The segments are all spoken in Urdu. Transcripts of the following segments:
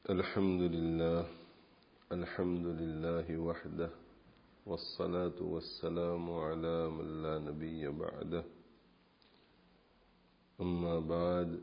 الحمد لله وحده والصلاة والسلام على من لا نبي بعده أما بعد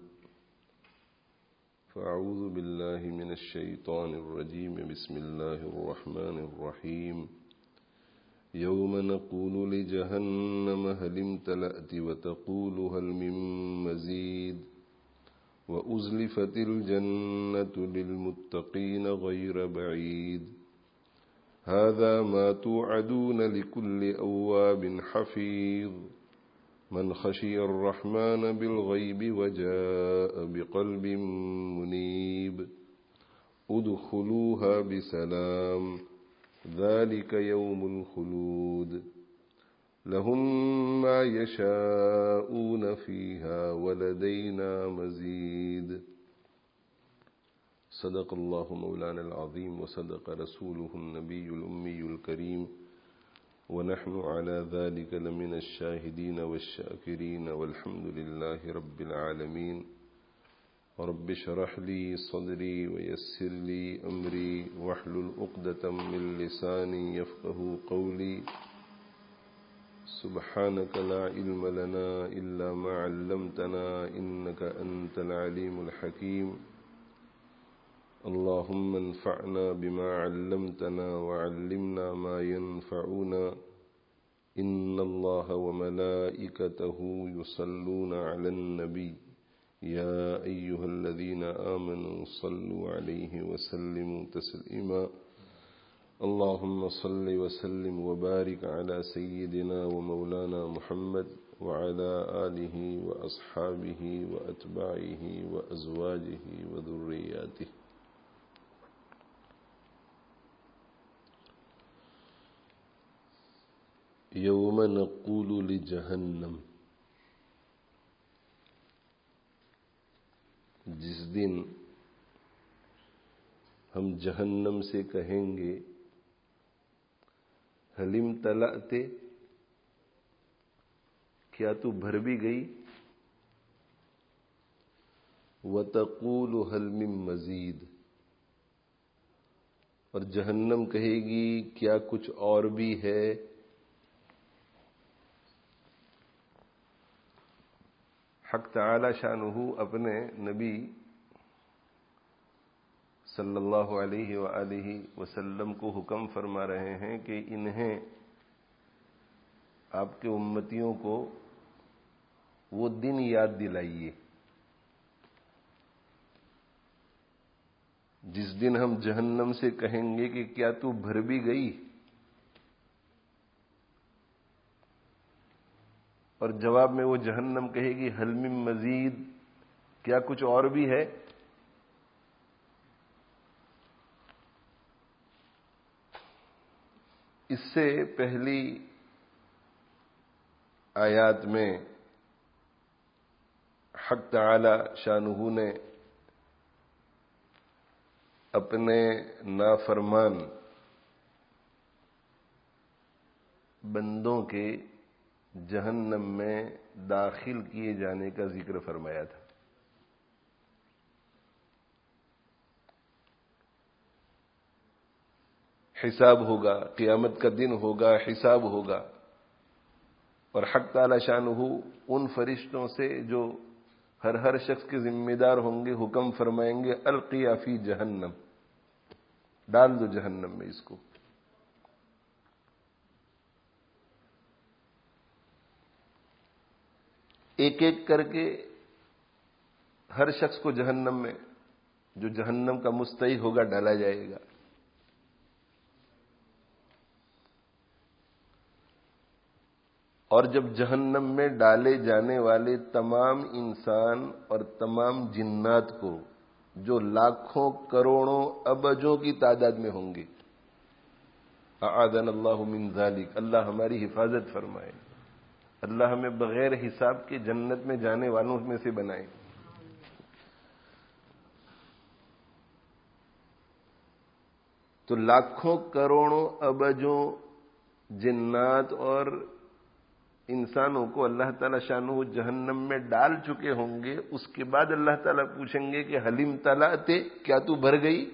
فأعوذ بالله من الشيطان الرجيم بسم الله الرحمن الرحيم يوم نقول لجهنم هل امتلأت وتقول هل من مزيد وأزلفت الجنة للمتقين غير بعيد هذا ما توعدون لكل أواب حفيظ من خشي الرحمن بالغيب وجاء بقلب منيب ادخلوها بسلام ذلك يوم الخلود لهم ما يشاءون فيها ولدينا مزيد صدق الله مولانا العظيم وصدق رسوله النبي الأمي الكريم ونحن على ذلك لمن الشاهدين والشاكرين والحمد لله رب العالمين رب اشرح لي صدري ويسر لي أمري واحلل عقدة من لساني يفقه قولي سبحانك لا علم لنا إلا ما علمتنا إنك أنت العليم الحكيم اللهم انفعنا بما علمتنا وعلمنا ما ينفعنا إن الله وملائكته يصلون على النبي يا أيها الذين آمنوا صلوا عليه وسلموا تسليما اللهم صل وسلم وبارك على سيدنا ومولانا محمد وعلى آله وأصحابه وأتباعه وأزواجه وذرياته یوم نقول لجہنم، جس دن ہم جہنم سے کہیں گے حل امتلأت، کیا تو بھر بھی گئی، وتقول حل من مزید، اور جہنم کہے گی کیا کچھ اور بھی ہے۔ حق تعالی شانہ اپنے نبی صلی اللہ علیہ وآلہ وسلم کو حکم فرما رہے ہیں کہ انہیں، آپ کے امتیوں کو وہ دن یاد دلائیے جس دن ہم جہنم سے کہیں گے کہ کیا تو بھر بھی گئی، اور جواب میں وہ جہنم کہے گی حل من مزید، کیا کچھ اور بھی ہے۔ اس سے پہلی آیات میں حق تعالی شانہ نے اپنے نافرمان بندوں کے جہنم میں داخل کیے جانے کا ذکر فرمایا تھا۔ حساب ہوگا، قیامت کا دن ہوگا، حساب ہوگا، اور حق تعالی شانہ ان فرشتوں سے جو ہر شخص کے ذمہ دار ہوں گے حکم فرمائیں گے القیا فی جہنم، ڈال دو جہنم میں اس کو۔ ایک ایک کر کے ہر شخص کو جہنم میں، جو جہنم کا مستحق ہوگا، ڈالا جائے گا۔ اور جب جہنم میں ڈالے جانے والے تمام انسان اور تمام جنات کو، جو لاکھوں کروڑوں ابجوں کی تعداد میں ہوں گے، اعاذنا اللہ من ذالک، اللہ ہماری حفاظت فرمائے، اللہ ہمیں بغیر حساب کے جنت میں جانے والوں میں سے بنائے۔ تو لاکھوں کروڑوں ابجوں جنات اور انسانوں کو اللہ تعالی شانہ جہنم میں ڈال چکے ہوں گے، اس کے بعد اللہ تعالیٰ پوچھیں گے کہ حلیم طلعت، کیا تو بھر گئی؟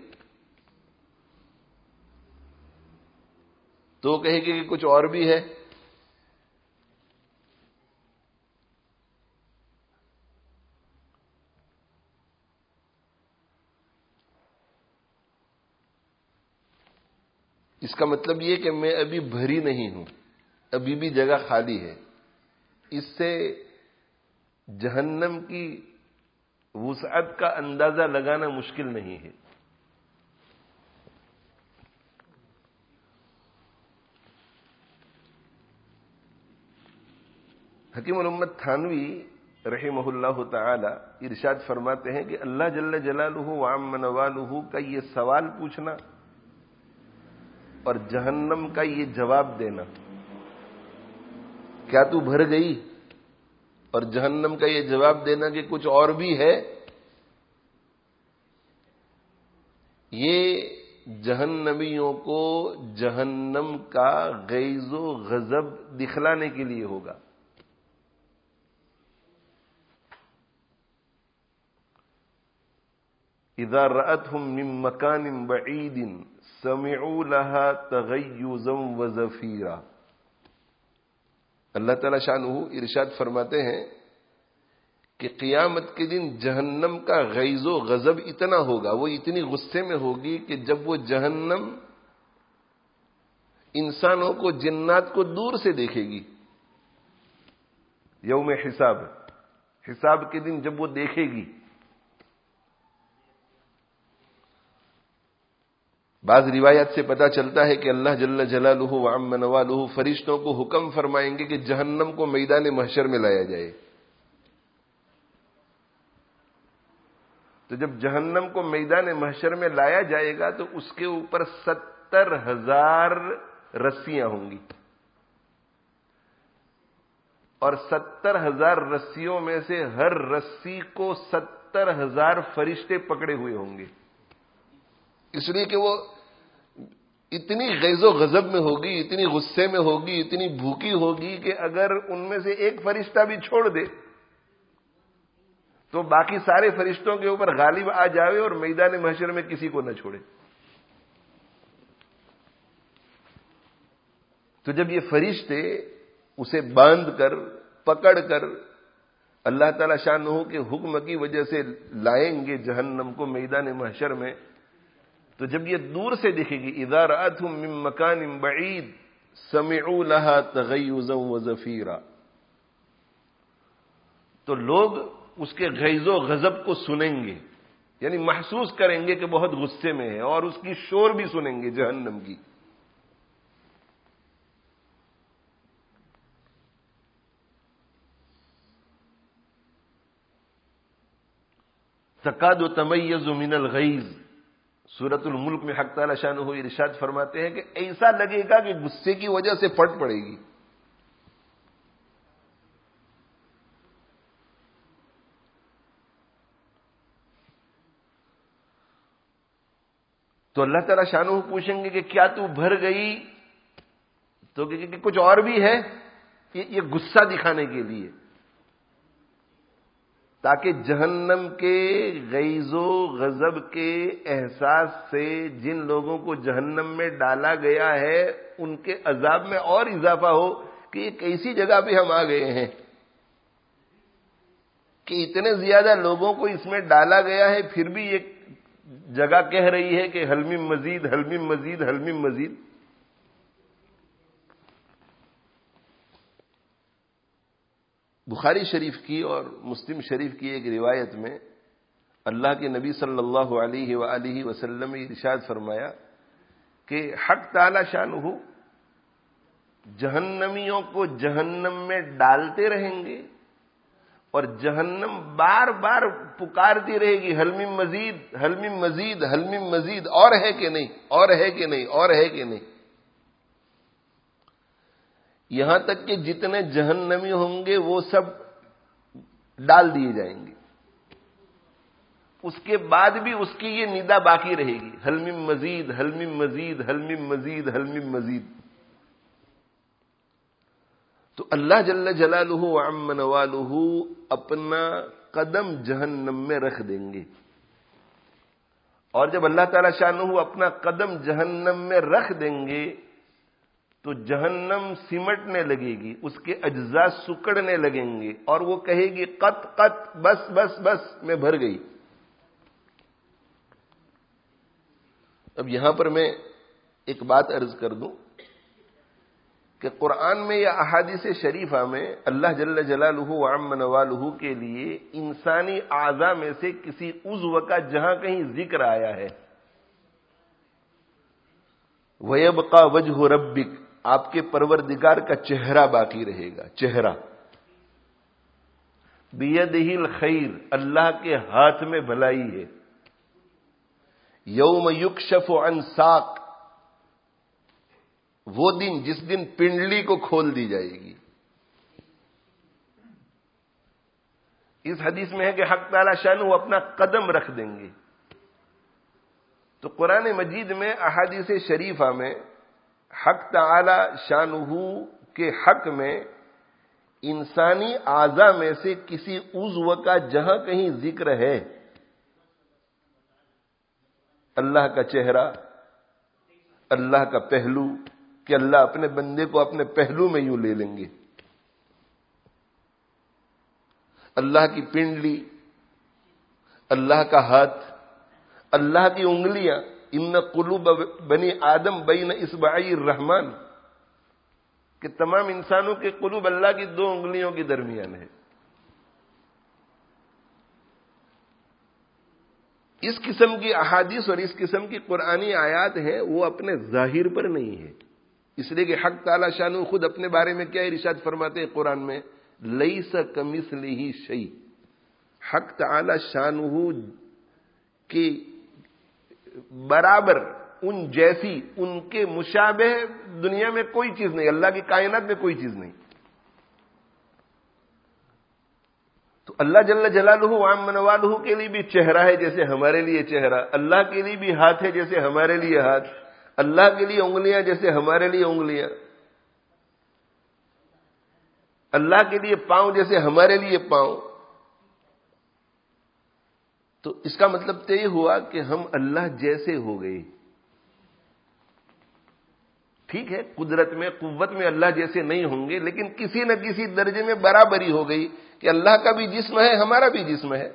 تو کہے گی کہ کچھ اور بھی ہے۔ اس کا مطلب یہ کہ میں ابھی بھری نہیں ہوں، ابھی بھی جگہ خالی ہے۔ اس سے جہنم کی وسعت کا اندازہ لگانا مشکل نہیں ہے۔ حکیم الامت تھانوی رحمہ اللہ تعالی ارشاد فرماتے ہیں کہ اللہ جل جلالہ وعم نوالہ کا یہ سوال پوچھنا اور جہنم کا یہ جواب دینا، کیا تو بھر گئی، اور جہنم کا یہ جواب دینا کہ کچھ اور بھی ہے، یہ جہنمیوں کو جہنم کا غیظ و غضب دکھلانے کے لیے ہوگا۔ اذا رأتهم من مکان بعید سمعوا لها تغیظا وزفیرا۔ اللہ تعالی شانہ ارشاد فرماتے ہیں کہ قیامت کے دن جہنم کا غیظ و غضب اتنا ہوگا، وہ اتنی غصے میں ہوگی کہ جب وہ جہنم انسانوں کو، جنات کو دور سے دیکھے گی، یوم حساب کے دن جب وہ دیکھے گی، بعض روایات سے پتا چلتا ہے کہ اللہ جل جلالہ وعم نوالہ فرشتوں کو حکم فرمائیں گے کہ جہنم کو میدان محشر میں لایا جائے۔ تو جب جہنم کو میدان محشر میں لایا جائے گا تو اس کے اوپر 70,000 رسیاں ہوں گی، اور 70,000 رسیوں میں سے ہر رسی کو 70,000 فرشتے پکڑے ہوئے ہوں گے، اس لیے کہ وہ اتنی غیظ و غضب میں ہوگی، اتنی غصے میں ہوگی، اتنی بھوکی ہوگی کہ اگر ان میں سے ایک فرشتہ بھی چھوڑ دے تو باقی سارے فرشتوں کے اوپر غالب آ جاوے اور میدان محشر میں کسی کو نہ چھوڑے۔ تو جب یہ فرشتے اسے باندھ کر، پکڑ کر اللہ تعالی شانہ کے حکم کی وجہ سے لائیں گے جہنم کو میدان محشر میں، تو جب یہ دور سے دیکھے گی، اذا رأتهم من مکان بعید سمعوا لها تغیظا وزفیرا، تو لوگ اس کے غیظ و غضب کو سنیں گے، یعنی محسوس کریں گے کہ بہت غصے میں ہے، اور اس کی شور بھی سنیں گے جہنم کی۔ تکاد تمیز من الغیظ، سورۃ الملک میں حق تعالی شانہ ارشاد فرماتے ہیں کہ ایسا لگے گا کہ غصے کی وجہ سے پھٹ پڑے گی۔ تو اللہ تعالی شانہ پوچھیں گے کہ کیا تو بھر گئی، تو کہ کچھ اور بھی ہے، یہ غصہ دکھانے کے لیے، تاکہ جہنم کے غیظ و غضب کے احساس سے جن لوگوں کو جہنم میں ڈالا گیا ہے ان کے عذاب میں اور اضافہ ہو کہ یہ کیسی جگہ پہ ہم آ گئے ہیں کہ اتنے زیادہ لوگوں کو اس میں ڈالا گیا ہے، پھر بھی یہ جگہ کہہ رہی ہے کہ حل من مزید، حل من مزید، حل من مزید۔ بخاری شریف کی اور مسلم شریف کی ایک روایت میں اللہ کے نبی صلی اللہ علیہ وآلہ وسلم نے ارشاد فرمایا کہ حق تعالی شانہ جہنمیوں کو جہنم میں ڈالتے رہیں گے، اور جہنم بار بار پکارتی رہے گی، حل من مزید، حل من مزید، حل من مزید، اور ہے کہ نہیں، اور ہے کہ نہیں، اور ہے کہ نہیں، یہاں تک کہ جتنے جہنمی ہوں گے وہ سب ڈال دیے جائیں گے۔ اس کے بعد بھی اس کی یہ ندا باقی رہے گی، حل من مزید، حل من مزید، حل من مزید، حل من مزید۔ تو اللہ جل جلالہ وعم نوالہ اپنا قدم جہنم میں رکھ دیں گے، اور جب اللہ تعالی شانہ اپنا قدم جہنم میں رکھ دیں گے تو جہنم سمٹنے لگے گی، اس کے اجزاء سکڑنے لگیں گے، اور وہ کہے گی قط قط، بس بس بس، میں بھر گئی۔ اب یہاں پر میں ایک بات عرض کر دوں کہ قرآن میں یا احادیث شریفہ میں اللہ جل جلالہ وعم نوالہ کے لیے انسانی اعضاء میں سے کسی عضو کا جہاں کہیں ذکر آیا ہے، وَيَبْقَى وَجْهُ رَبِّكَ، آپ کے پروردگار کا چہرہ باقی رہے گا، چہرہ، بِيَدِهِ الْخَيْرُ، اللہ کے ہاتھ میں بھلائی ہے، يَوْمَ يُكْشَفُ عَنْ سَاقٍ، وہ دن جس دن پنڈلی کو کھول دی جائے گی۔ اس حدیث میں ہے کہ حق تعالی شانہ وہ اپنا قدم رکھ دیں گے۔ تو قرآن مجید میں احادیث شریفہ میں حق تعالی شانہ کے حق میں انسانی اعضاء میں سے کسی عضو کا جہاں کہیں ذکر ہے، اللہ کا چہرہ، اللہ کا پہلو، کہ اللہ اپنے بندے کو اپنے پہلو میں یوں لے لیں گے، اللہ کی پنڈلی، اللہ کا ہاتھ، اللہ کی انگلیاں، ان قلوب بنی آدم بین اصبعی الرحمن، کہ تمام انسانوں کے قلوب اللہ کی دو انگلیوں کے درمیان ہے۔ اس قسم کی احادیث اور اس قسم کی قرآنی آیات ہیں، وہ اپنے ظاہر پر نہیں ہے، اس لیے کہ حق تعالی شانہ خود اپنے بارے میں کیا ارشاد فرماتے ہیں قرآن میں، لیس کمثلہ شیء، حق تعالی شانہ کی برابر، ان جیسی، ان کے مشابہ دنیا میں کوئی چیز نہیں، اللہ کی کائنات میں کوئی چیز نہیں۔ تو اللہ جل جلالہ وعم نوالہ کے لیے بھی چہرہ ہے جیسے ہمارے لیے چہرہ، اللہ کے لیے بھی ہاتھ ہے جیسے ہمارے لیے ہاتھ، اللہ کے لیے انگلیاں جیسے ہمارے لیے انگلیاں، اللہ کے لیے پاؤں جیسے ہمارے لیے پاؤں۔ تو اس کا مطلب تو یہ ہوا کہ ہم اللہ جیسے ہو گئے۔ ٹھیک ہے، قدرت میں، قوت میں اللہ جیسے نہیں ہوں گے، لیکن کسی نہ کسی درجے میں برابری ہو گئی کہ اللہ کا بھی جسم ہے، ہمارا بھی جسم ہے۔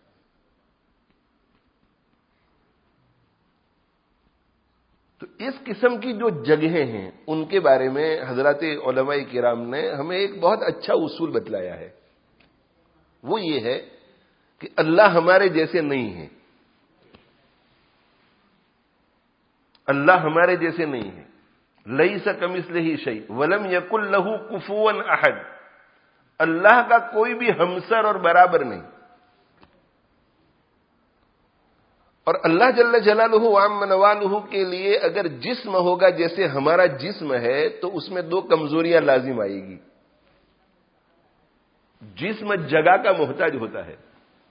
تو اس قسم کی جو جگہیں ہیں ان کے بارے میں حضرات علماء کرام نے ہمیں ایک بہت اچھا اصول بتلایا ہے، وہ یہ ہے کہ اللہ ہمارے جیسے نہیں ہے، اللہ ہمارے جیسے نہیں ہے، لیس کمثلہ شیء ولم یکن لہ کفوا احد، اللہ کا کوئی بھی ہمسر اور برابر نہیں۔ اور اللہ جل جلالہ وعم نوالہ کے لیے اگر جسم ہوگا جیسے ہمارا جسم ہے تو اس میں دو کمزوریاں لازم آئے گی۔ جسم جگہ کا محتاج ہوتا ہے،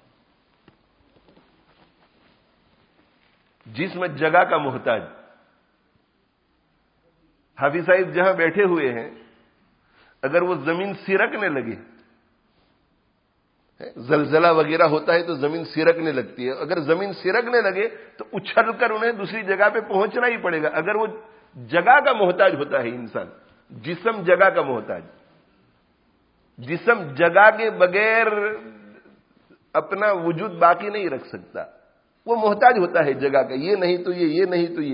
جسم جگہ کا محتاج۔ حافظ صاحب جہاں بیٹھے ہوئے ہیں، اگر وہ زمین سرکنے لگے، زلزلہ وغیرہ ہوتا ہے تو زمین سرکنے لگتی ہے، اگر زمین سرکنے لگے تو اچھل کر انہیں دوسری جگہ پہ پہنچنا ہی پڑے گا۔ اگر وہ جگہ کا محتاج ہوتا ہے انسان، جسم جگہ کا محتاج، جسم جگہ کے بغیر اپنا وجود باقی نہیں رکھ سکتا، وہ محتاج ہوتا ہے جگہ کا، یہ نہیں تو یہ نہیں تو یہ۔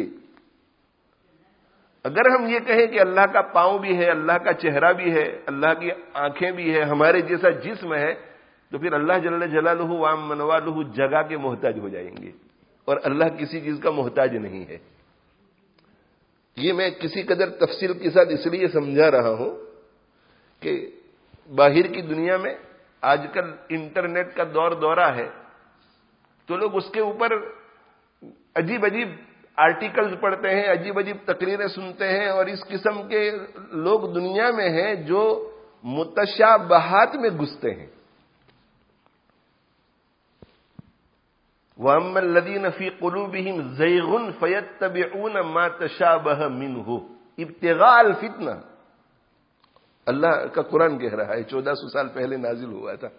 اگر ہم یہ کہیں کہ اللہ کا پاؤں بھی ہے، اللہ کا چہرہ بھی ہے، اللہ کی آنکھیں بھی ہے، ہمارے جیسا جسم ہے، تو پھر اللہ جل جلالہ وعم نوالہ جگہ کے محتاج ہو جائیں گے، اور اللہ کسی چیز کا محتاج نہیں ہے۔ یہ میں کسی قدر تفصیل کے ساتھ اس لیے سمجھا رہا ہوں کہ باہر کی دنیا میں آج کل انٹرنیٹ کا دورہ ہے، تو لوگ اس کے اوپر عجیب عجیب آرٹیکلز پڑھتے ہیں، عجیب عجیب تقریریں سنتے ہیں، اور اس قسم کے لوگ دنیا میں ہیں جو متشابہات میں گھستے ہیں۔ وَأَمَّا الَّذِينَ فِي قُلُوبِهِمْ زَيْغٌ فَيَتَّبِعُونَ مَا تَشَابَهَ مِنْهُ ابْتِغَاءَ الْفِتْنَةِ، اللہ کا قرآن کہہ رہا ہے، 1400 سال پہلے نازل ہوا تھا.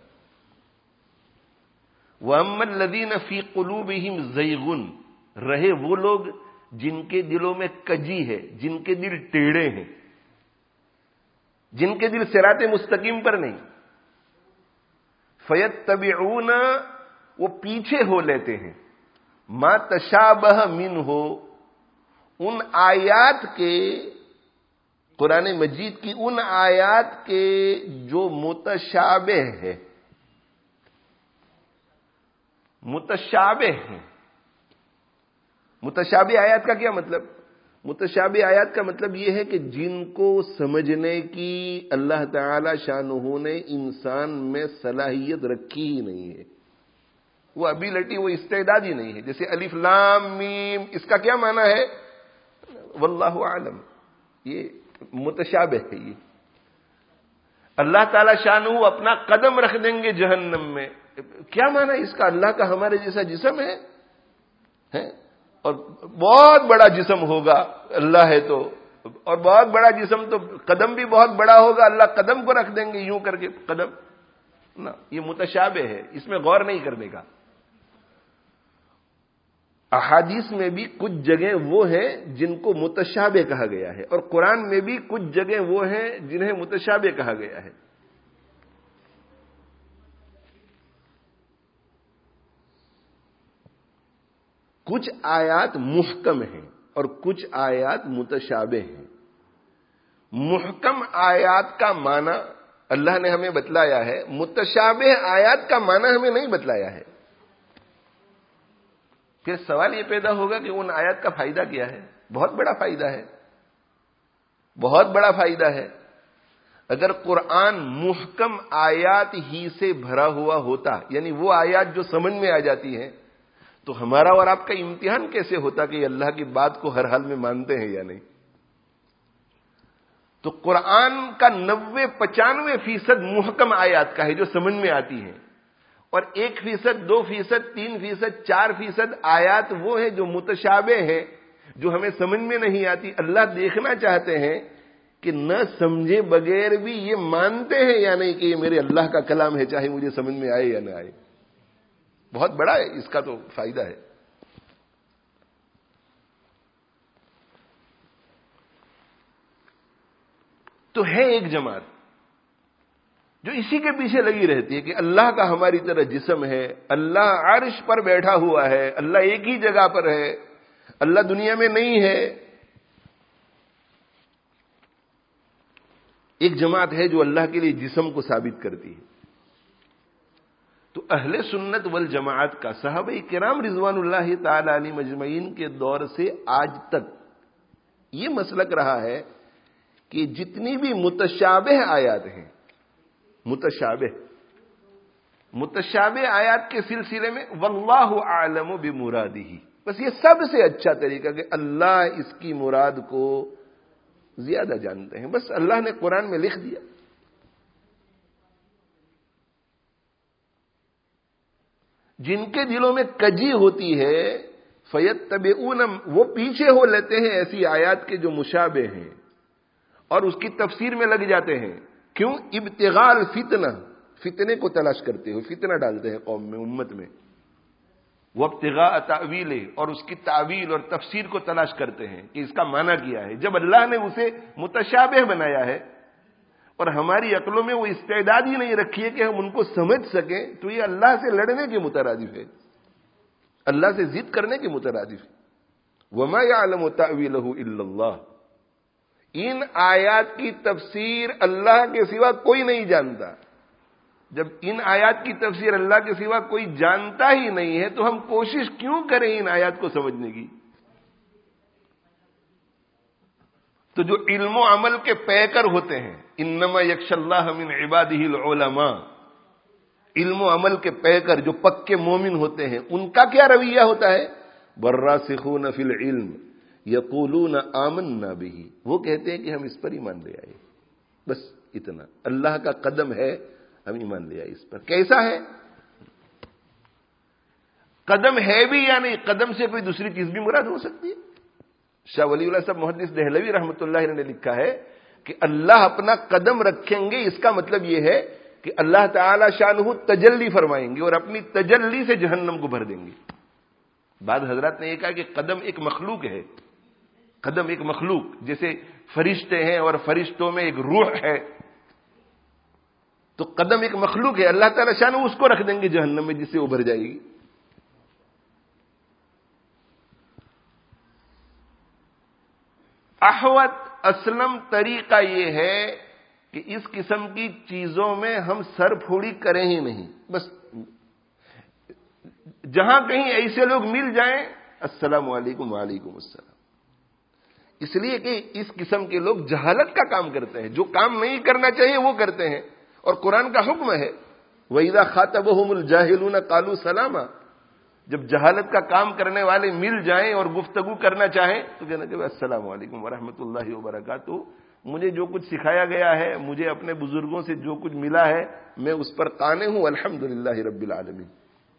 وَأَمَّا الَّذِينَ فِي قُلُوبِهِمْ زَيْغٌ، رہے وہ لوگ جن کے دلوں میں کجی ہے، جن کے دل ٹیڑھے ہیں، جن کے دل صراط مستقیم پر نہیں. فَيَتَّبِعُونَ، وہ پیچھے ہو لیتے ہیں، مَا تَشَابَهَ مِنْهُ، ان آیات کے، قرآن مجید کی ان آیات کے جو متشابہ ہے، متشابہ ہیں. متشابہ آیات کا کیا مطلب؟ متشابہ آیات کا مطلب یہ ہے کہ جن کو سمجھنے کی اللہ تعالی شانہ نے انسان میں صلاحیت رکھی ہی نہیں ہے، وہ ابیلٹی، وہ استعداد ہی نہیں ہے. جیسے الف لام میم، اس کا کیا معنی ہے؟ واللہ عالم. یہ متشابہ ہے. یہ اللہ تعالی شانہ اپنا قدم رکھ دیں گے جہنم میں، کیا معنی اس کا؟ اللہ کا ہمارے جیسا جسم ہے اور بہت بڑا جسم ہوگا اللہ ہے تو، اور بہت بڑا جسم تو قدم بھی بہت بڑا ہوگا، اللہ قدم کو رکھ دیں گے یوں کر کے قدم. نا، یہ متشابہ ہے، اس میں غور نہیں کرنے کا. احادیث میں بھی کچھ جگہ وہ ہیں جن کو متشابہ کہا گیا ہے، اور قرآن میں بھی کچھ جگہ وہ ہیں جنہیں متشابہ کہا گیا ہے. کچھ آیات محکم ہیں اور کچھ آیات متشابہ ہیں. محکم آیات کا معنی اللہ نے ہمیں بتلایا ہے، متشابہ آیات کا معنی ہمیں نہیں بتلایا ہے. پھر سوال یہ پیدا ہوگا کہ ان آیات کا فائدہ کیا ہے؟ بہت بڑا فائدہ ہے، بہت بڑا فائدہ ہے. اگر قرآن محکم آیات ہی سے بھرا ہوا ہوتا، یعنی وہ آیات جو سمجھ میں آ جاتی ہیں، تو ہمارا اور آپ کا امتحان کیسے ہوتا کہ اللہ کی بات کو ہر حال میں مانتے ہیں یا نہیں؟ تو قرآن کا 90-95% محکم آیات کا ہے جو سمجھ میں آتی ہیں، اور 1%، 2%، 3%، 4% آیات وہ ہیں جو متشابہ ہیں، جو ہمیں سمجھ میں نہیں آتی. اللہ دیکھنا چاہتے ہیں کہ نہ سمجھے بغیر بھی یہ مانتے ہیں یا نہیں کہ یہ میرے اللہ کا کلام ہے، چاہے مجھے سمجھ میں آئے یا نہ آئے. بہت بڑا ہے، اس کا تو فائدہ ہے. تو ہے ایک جماعت جو اسی کے پیچھے لگی رہتی ہے کہ اللہ کا ہماری طرح جسم ہے، اللہ عرش پر بیٹھا ہوا ہے، اللہ ایک ہی جگہ پر ہے، اللہ دنیا میں نہیں ہے. ایک جماعت ہے جو اللہ کے لیے جسم کو ثابت کرتی ہے. تو اہل سنت والجماعت کا صحابہ کرام رضوان اللہ تعالی علیہ مجمعین کے دور سے آج تک یہ مسلک رہا ہے کہ جتنی بھی متشابہ آیات ہیں، متشابہ آیات کے سلسلے میں واللہ اعلم بمرادہ، بس یہ سب سے اچھا طریقہ کہ اللہ اس کی مراد کو زیادہ جانتے ہیں. بس اللہ نے قرآن میں لکھ دیا. جن کے دلوں میں کجی ہوتی ہے فیتبعون، وہ پیچھے ہو لیتے ہیں ایسی آیات کے جو مشابہ ہیں اور اس کی تفسیر میں لگ جاتے ہیں. کیوں؟ ابتغاء الفتنہ، فتنے کو تلاش کرتے ہو، فتنہ ڈالتے ہیں قوم میں، امت میں. وابتغاء تاویلہ، اور اس کی تعویل اور تفسیر کو تلاش کرتے ہیں کہ اس کا معنی کیا ہے. جب اللہ نے اسے متشابہ بنایا ہے اور ہماری عقلوں میں وہ استعداد ہی نہیں رکھی ہے کہ ہم ان کو سمجھ سکیں، تو یہ اللہ سے لڑنے کے مترادف ہے، اللہ سے ضد کرنے کے مترادف ہے. وما يعلم تأویلہ الا اللہ، ان آیات کی تفسیر اللہ کے سوا کوئی نہیں جانتا. جب ان آیات کی تفسیر اللہ کے سوا کوئی جانتا ہی نہیں ہے تو ہم کوشش کیوں کریں ان آیات کو سمجھنے کی؟ تو جو علم و عمل کے پیکر ہوتے ہیں، انما یخشی اللہ من عبادہ العلماء، علم و عمل کے پیکر جو پکے مومن ہوتے ہیں، ان کا کیا رویہ ہوتا ہے؟ والراسخون فی العلم یقولون آمنا بہ، وہ کہتے ہیں کہ ہم اس پر ایمان لے آئے. بس اتنا، اللہ کا قدم ہے، ہم ایمان لے آئے اس پر. کیسا ہے؟ قدم ہے بھی یا نہیں، قدم سے کوئی دوسری چیز بھی مراد ہو سکتی ہے. شاہ ولی اللہ صاحب محدث دہلوی رحمۃ اللہ علیہ نے لکھا ہے کہ اللہ اپنا قدم رکھیں گے، اس کا مطلب یہ ہے کہ اللہ تعالی شانہ تجلی فرمائیں گے اور اپنی تجلی سے جہنم کو بھر دیں گے۔ بعض حضرات نے یہ کہا کہ قدم ایک مخلوق ہے، قدم ایک مخلوق، جیسے فرشتے ہیں اور فرشتوں میں ایک روح ہے، تو قدم ایک مخلوق ہے، اللہ تعالی شانہ اس کو رکھ دیں گے جہنم میں جس سے وہ بھر جائے گی۔ احوط اسلم طریقہ یہ ہے کہ اس قسم کی چیزوں میں ہم سر پھوڑی کریں ہی نہیں، بس جہاں کہیں ایسے لوگ مل جائیں السلام علیکم وعلیکم السلام، اس لیے کہ اس قسم کے لوگ جہالت کا کام کرتے ہیں، جو کام نہیں کرنا چاہیے وہ کرتے ہیں، اور قرآن کا حکم ہے وَإِذَا خَاطَبَهُمُ الْجَاهِلُونَ قَالُوا سَلَامًا، جب جہالت کا کام کرنے والے مل جائیں اور گفتگو کرنا چاہیں تو کہنا چاہیے السلام علیکم ورحمۃ اللہ وبرکاتہ، مجھے جو کچھ سکھایا گیا ہے، مجھے اپنے بزرگوں سے جو کچھ ملا ہے، میں اس پر قانع ہوں، الحمدللہ رب العالمین۔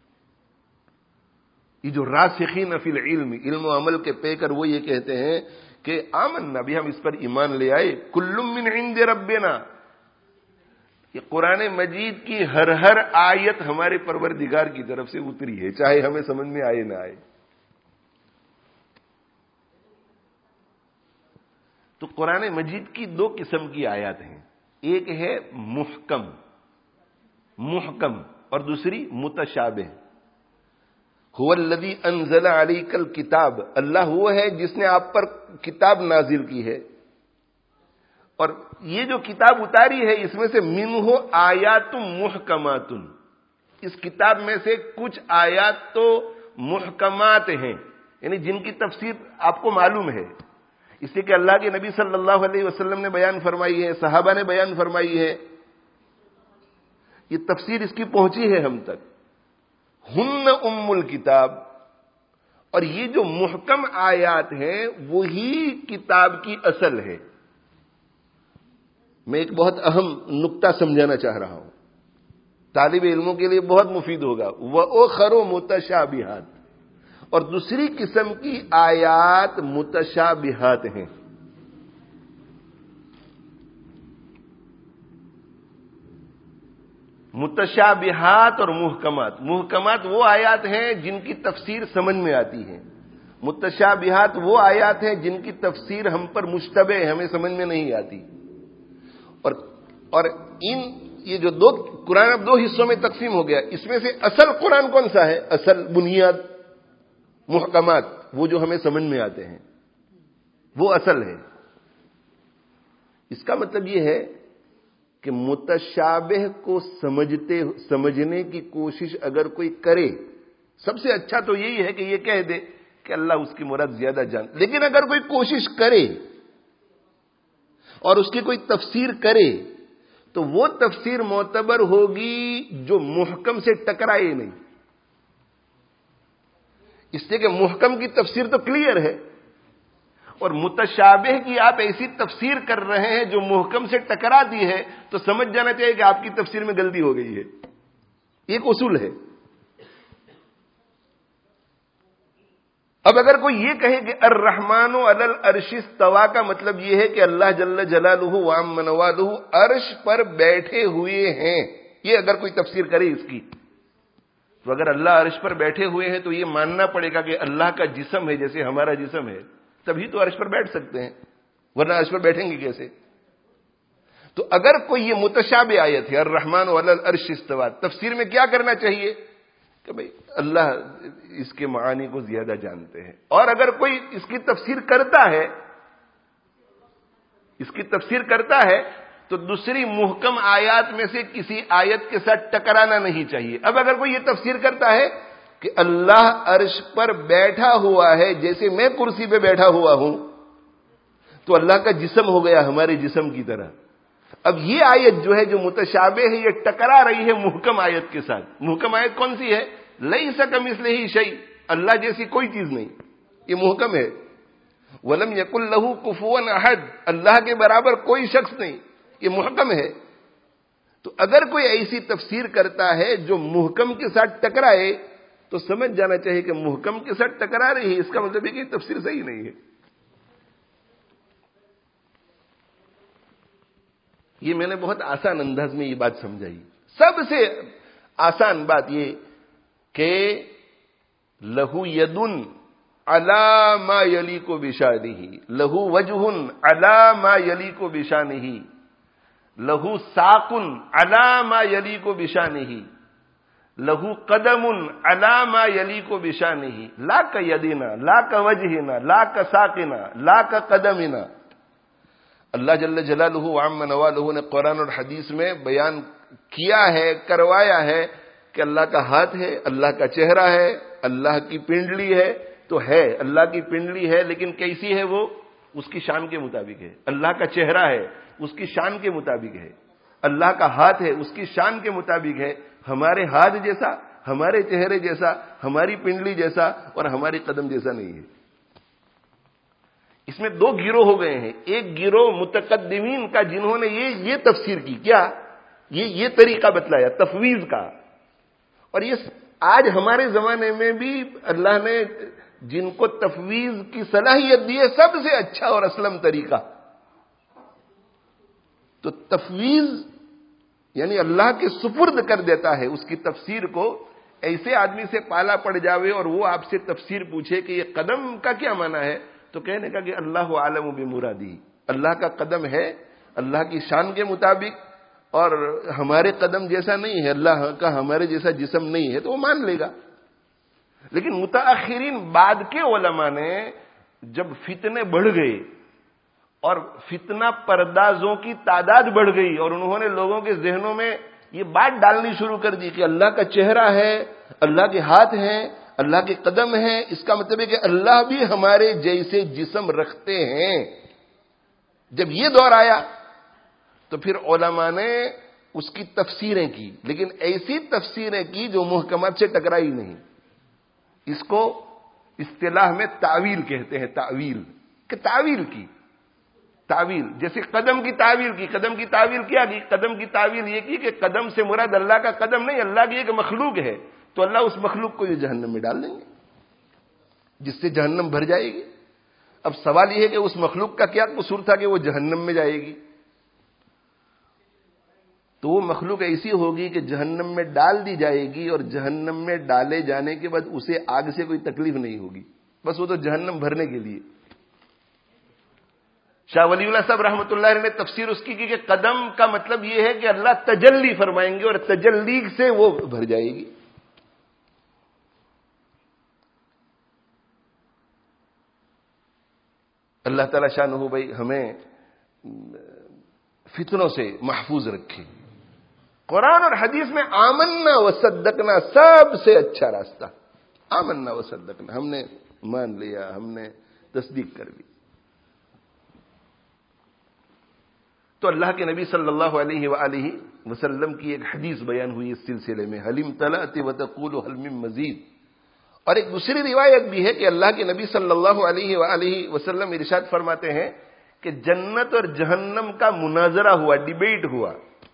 یہ جو راسخین فی العلم، علم و عمل کے پیکر، وہ یہ کہتے ہیں کہ آمنا بھی، ہم اس پر ایمان لے آئے، کل من عند ربنا، یہ قرآن مجید کی ہر آیت ہمارے پروردگار کی طرف سے اتری ہے، چاہے ہمیں سمجھ میں آئے نہ آئے۔ تو قرآن مجید کی دو قسم کی آیات ہیں، ایک ہے محکم اور دوسری متشابہ۔ هو الذی انزل علیک الکتاب، اللہ وہ ہے جس نے آپ پر کتاب نازل کی ہے، اور یہ جو کتاب اتاری ہے اس میں سے منہ آیات محکمات، اس کتاب میں سے کچھ آیات تو محکمات ہیں، یعنی جن کی تفسیر آپ کو معلوم ہے، اس لیے کہ اللہ کے نبی صلی اللہ علیہ وسلم نے بیان فرمائی ہے، صحابہ نے بیان فرمائی ہے، یہ تفسیر اس کی پہنچی ہے ہم تک۔ ہن ام الکتاب، اور یہ جو محکم آیات ہیں وہی کتاب کی اصل ہے۔ میں ایک بہت اہم نقطہ سمجھانا چاہ رہا ہوں، طالب علموں کے لیے بہت مفید ہوگا۔ وَأُخَرُ مُتَشَابِهَاتٌ، اور دوسری قسم کی آیات متشابہات ہیں۔ متشابہات اور محکمات، محکمات وہ آیات ہیں جن کی تفسیر سمجھ میں آتی ہے، متشابہات وہ آیات ہیں جن کی تفسیر ہم پر مشتبہ ہے، ہمیں سمجھ میں نہیں آتی۔ اور یہ جو دو قرآن اب دو حصوں میں تقسیم ہو گیا، اس میں سے اصل قرآن کون سا ہے؟ اصل بنیاد محکمات، وہ جو ہمیں سمجھ میں آتے ہیں، وہ اصل ہے۔ اس کا مطلب یہ ہے کہ متشابہ کو سمجھنے کی کوشش اگر کوئی کرے، سب سے اچھا تو یہی ہے کہ یہ کہہ دے کہ اللہ اس کی مراد زیادہ جان، لیکن اگر کوئی کوشش کرے اور اس کی کوئی تفسیر کرے تو وہ تفسیر معتبر ہوگی جو محکم سے ٹکرائے نہیں، اس لیے کہ محکم کی تفسیر تو کلیئر ہے، اور متشابہ کی آپ ایسی تفسیر کر رہے ہیں جو محکم سے ٹکراتی ہے، تو سمجھ جانا چاہیے کہ آپ کی تفسیر میں غلطی ہو گئی ہے۔ ایک اصول ہے۔ اب اگر کوئی یہ کہے کہ الرحمن علی العرش استویٰ کا مطلب یہ ہے کہ اللہ جل جلالہ وعم نوالہ عرش پر بیٹھے ہوئے ہیں، یہ اگر کوئی تفسیر کرے اس کی، تو اگر اللہ عرش پر بیٹھے ہوئے ہیں تو یہ ماننا پڑے گا کہ اللہ کا جسم ہے جیسے ہمارا جسم ہے، تبھی تو عرش پر بیٹھ سکتے ہیں، ورنہ عرش پر بیٹھیں گے کیسے؟ تو اگر کوئی یہ متشابہ آیت ہے الرحمن علی العرش استویٰ، تفسیر میں کیا کرنا چاہیے کہ بھئی اللہ اس کے معانی کو زیادہ جانتے ہیں، اور اگر کوئی اس کی تفسیر کرتا ہے تو دوسری محکم آیات میں سے کسی آیت کے ساتھ ٹکرانا نہیں چاہیے۔ اب اگر کوئی یہ تفسیر کرتا ہے کہ اللہ عرش پر بیٹھا ہوا ہے جیسے میں کرسی پہ بیٹھا ہوا ہوں، تو اللہ کا جسم ہو گیا ہمارے جسم کی طرح۔ اب یہ آیت جو ہے جو متشابہ ہے، یہ ٹکرا رہی ہے محکم آیت کے ساتھ۔ محکم آیت کون سی ہے؟ لیس کمثلہ شیء، اللہ جیسی کوئی چیز نہیں، یہ محکم ہے۔ ولم یکن لہ کفوا احد، اللہ کے برابر کوئی شخص نہیں، یہ محکم ہے۔ تو اگر کوئی ایسی تفسیر کرتا ہے جو محکم کے ساتھ ٹکرائے تو سمجھ جانا چاہیے کہ محکم کے ساتھ ٹکرا رہی ہے، اس کا مطلب ہے کہ تفسیر صحیح نہیں ہے۔ یہ میں نے بہت آسان انداز میں یہ بات سمجھائی. سب سے آسان بات یہ کہ لہو یدن علی ما یلیق بشانہ، لہو وجہ علی ما یلیق بشانہ، لہو ساق علی ما یلیق بشانہ، لہو قدم علی ما یلیق بشانہ، لا کیدنا لا کوجہنا لا کساقنا لا کقدمنا. اللہ جل جلالہ وعم نوالہ نے قرآن اور حدیث میں بیان کیا ہے، کروایا ہے کہ اللہ کا ہاتھ ہے، اللہ کا چہرہ ہے، اللہ کی پنڈلی ہے. تو ہے اللہ کی پنڈلی ہے، لیکن کیسی ہے وہ؟ اس کی شان کے مطابق ہے. اللہ کا چہرہ ہے، اس کی شان کے مطابق ہے. اللہ کا ہاتھ ہے، اس کی شان کے مطابق ہے. ہمارے ہاتھ جیسا، ہمارے چہرے جیسا، ہماری پنڈلی جیسا اور ہماری قدم جیسا نہیں ہے. اس میں دو گروہ ہو گئے ہیں. ایک گروہ متقدمین کا جنہوں نے یہ تفسیر کی، کیا یہ طریقہ بتلایا تفویض کا. اور یہ آج ہمارے زمانے میں بھی اللہ نے جن کو تفویض کی صلاحیت دی ہے، سب سے اچھا اور اسلم طریقہ. تو تفویض یعنی اللہ کے سپرد کر دیتا ہے اس کی تفسیر کو. ایسے آدمی سے پالا پڑ جاوے اور وہ آپ سے تفسیر پوچھے کہ یہ قدم کا کیا معنی ہے، تو کہنے کا کہ اللہ عالم بمرادی، اللہ کا قدم ہے اللہ کی شان کے مطابق اور ہمارے قدم جیسا نہیں ہے، اللہ کا ہمارے جیسا جسم نہیں ہے، تو وہ مان لے گا. لیکن متاخرین بعد کے علماء نے جب فتنے بڑھ گئے اور فتنہ پردازوں کی تعداد بڑھ گئی اور انہوں نے لوگوں کے ذہنوں میں یہ بات ڈالنی شروع کر دی کہ اللہ کا چہرہ ہے، اللہ کے ہاتھ ہیں، اللہ کے قدم ہیں، اس کا مطلب ہے کہ اللہ بھی ہمارے جیسے جسم رکھتے ہیں. جب یہ دور آیا تو پھر علماء نے اس کی تفسیریں کی، لیکن ایسی تفسیریں کی جو محکمات سے ٹکرائی نہیں. اس کو اصطلاح میں تعویل کہتے ہیں. تعویل کہ تعویل کی، تعویل جیسے قدم کی تعویل کی. قدم کی تعویل کیا کی؟ قدم کی تعویل یہ کی کہ قدم سے مراد اللہ کا قدم نہیں، اللہ کی ایک مخلوق ہے، تو اللہ اس مخلوق کو یہ جہنم میں ڈال دیں گے جس سے جہنم بھر جائے گی. اب سوال یہ ہے کہ اس مخلوق کا کیا قصور تھا کہ وہ جہنم میں جائے گی؟ تو وہ مخلوق ایسی ہوگی کہ جہنم میں ڈال دی جائے گی اور جہنم میں ڈالے جانے کے بعد اسے آگ سے کوئی تکلیف نہیں ہوگی، بس وہ تو جہنم بھرنے کے لیے. شاہ ولی اللہ صاحب رحمۃ اللہ علیہ نے تفسیر اس کی کہ قدم کا مطلب یہ ہے کہ اللہ تجلی فرمائیں گے اور تجلی سے وہ بھر جائے گی. اللہ تعالی شانہ بھائی ہمیں فتنوں سے محفوظ رکھے. قرآن اور حدیث میں آمنا و صدقنا سب سے اچھا راستہ. آمنا و صدقنا، ہم نے مان لیا، ہم نے تصدیق کر لی. تو اللہ کے نبی صلی اللہ علیہ وآلہ وسلم کی ایک حدیث بیان ہوئی اس سلسلے میں، حلیم طلعت وتقول حل من مزید. اور ایک دوسری روایت بھی ہے کہ اللہ کے نبی صلی اللہ علیہ وآلہ وسلم ارشاد فرماتے ہیں کہ جنت اور جہنم کا مناظرہ ہوا، ڈیبیٹ ہوا.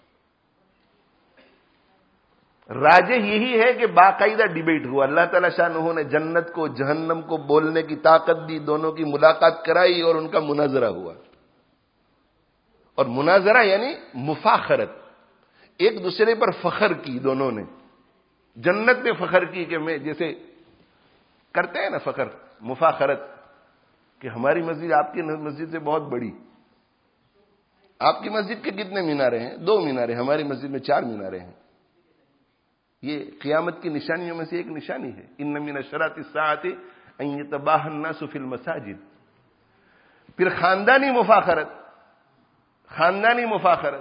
راجح یہی ہے کہ باقاعدہ ڈیبیٹ ہوا. اللہ تعالی شانہ نے جنت کو جہنم کو بولنے کی طاقت دی، دونوں کی ملاقات کرائی اور ان کا مناظرہ ہوا. اور مناظرہ یعنی مفاخرت، ایک دوسرے پر فخر کی دونوں نے. جنت نے فخر کی کہ میں، جیسے کرتے ہیں نا فخر، مفاخرت، کہ ہماری مسجد آپ کی مسجد سے بہت بڑی. آپ کی مسجد کے کتنے مینارے ہیں؟ 2 مینارے، ہماری مسجد میں 4 مینارے ہیں. یہ قیامت کی نشانیوں میں سے ایک نشانی ہے. ان من اشراط الساعۃ ان یتباہى الناس فی المساجد. پھر خاندانی مفاخرت، خاندانی مفاخرت.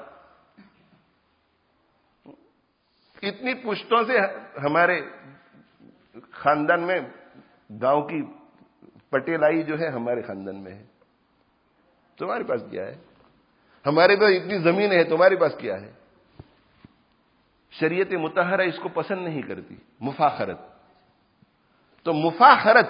اتنی پشتوں سے ہمارے خاندان میں گاؤں کی پٹیلائی جو ہے ہمارے خاندان میں ہے، تمہارے پاس کیا ہے؟ ہمارے پاس اتنی زمین ہے، تمہارے پاس کیا ہے؟ شریعت مطہرہ اس کو پسند نہیں کرتی، مفاخرت. تو مفاخرت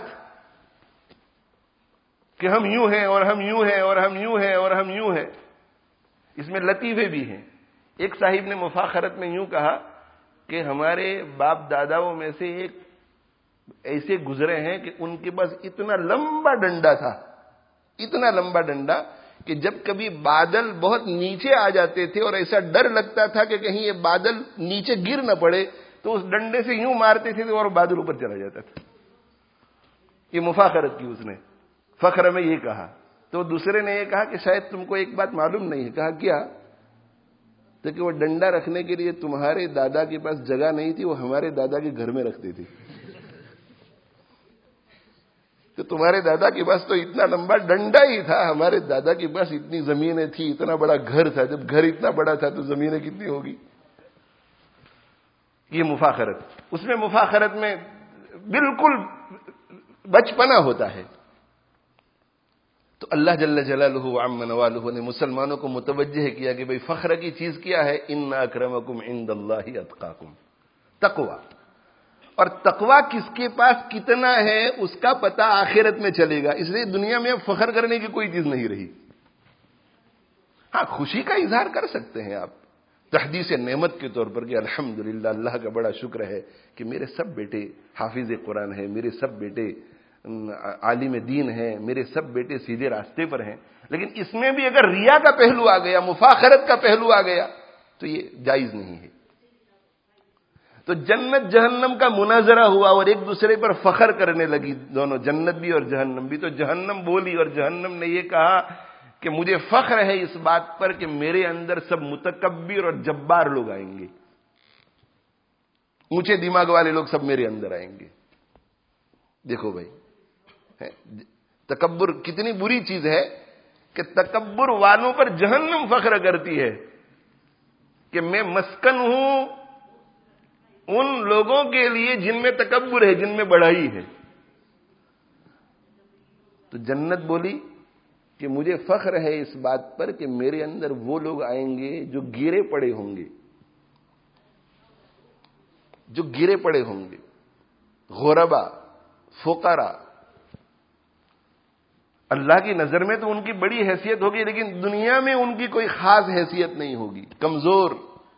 کہ ہم یوں ہیں اور ہم یوں ہیں اور ہم یوں ہیں اور ہم یوں ہیں، اس میں لطیفے بھی ہیں. ایک صاحب نے مفاخرت میں یوں کہا کہ ہمارے باپ داداؤں میں سے ایک ایسے گزرے ہیں کہ ان کے پاس اتنا لمبا ڈنڈا تھا، اتنا لمبا ڈنڈا کہ جب کبھی بادل بہت نیچے آ جاتے تھے اور ایسا ڈر لگتا تھا کہ کہیں یہ بادل نیچے گر نہ پڑے تو اس ڈنڈے سے یوں مارتے تھے اور بادل اوپر چلا جاتا تھا. یہ مفاخرت کی اس نے، فخر میں یہ کہا. تو دوسرے نے یہ کہا کہ شاید تم کو ایک بات معلوم نہیں ہے. کہا کیا؟ تو کہ وہ ڈنڈا رکھنے کے لیے تمہارے دادا کے پاس جگہ نہیں تھی، وہ ہمارے دادا کے گھر میں رکھتے تھے. تو تمہارے دادا کے پاس تو اتنا لمبا ڈنڈا ہی تھا، ہمارے دادا کے پاس اتنی زمینیں تھی، اتنا بڑا گھر تھا. جب گھر اتنا بڑا تھا تو زمینیں کتنی ہوگی؟ یہ مفاخرت. اس میں مفاخرت میں بالکل بچپنا ہوتا ہے. تو اللہ جل جلالہ وعم نوالہ نے مسلمانوں کو متوجہ کیا کہ بھئی فخر کی چیز کیا ہے؟ ان اکرمکم عند اللہ اتقاکم، تقوی. اور تقوی کس کے پاس کتنا ہے اس کا پتہ آخرت میں چلے گا. اس لیے دنیا میں اب فخر کرنے کی کوئی چیز نہیں رہی. ہاں خوشی کا اظہار کر سکتے ہیں آپ تحدیث نعمت کے طور پر کہ الحمدللہ اللہ کا بڑا شکر ہے کہ میرے سب بیٹے حافظ قرآن ہیں، میرے سب بیٹے عالم دین ہیں، میرے سب بیٹے سیدھے راستے پر ہیں. لیکن اس میں بھی اگر ریا کا پہلو آ گیا، مفاخرت کا پہلو آ گیا تو یہ جائز نہیں ہے. تو جنت جہنم کا مناظرہ ہوا اور ایک دوسرے پر فخر کرنے لگی دونوں، جنت بھی اور جہنم بھی. تو جہنم بولی اور جہنم نے یہ کہا کہ مجھے فخر ہے اس بات پر کہ میرے اندر سب متکبر اور جبار لوگ آئیں گے، اونچے دماغ والے لوگ سب میرے اندر آئیں گے. دیکھو بھائی تکبر کتنی بری چیز ہے کہ تکبر والوں پر جہنم فخر کرتی ہے کہ میں مسکن ہوں ان لوگوں کے لیے جن میں تکبر ہے، جن میں بڑائی ہے. تو جنت بولی کہ مجھے فخر ہے اس بات پر کہ میرے اندر وہ لوگ آئیں گے جو گرے پڑے ہوں گے، جو گرے پڑے ہوں گے، غربا، فقراء. اللہ کی نظر میں تو ان کی بڑی حیثیت ہوگی لیکن دنیا میں ان کی کوئی خاص حیثیت نہیں ہوگی، کمزور.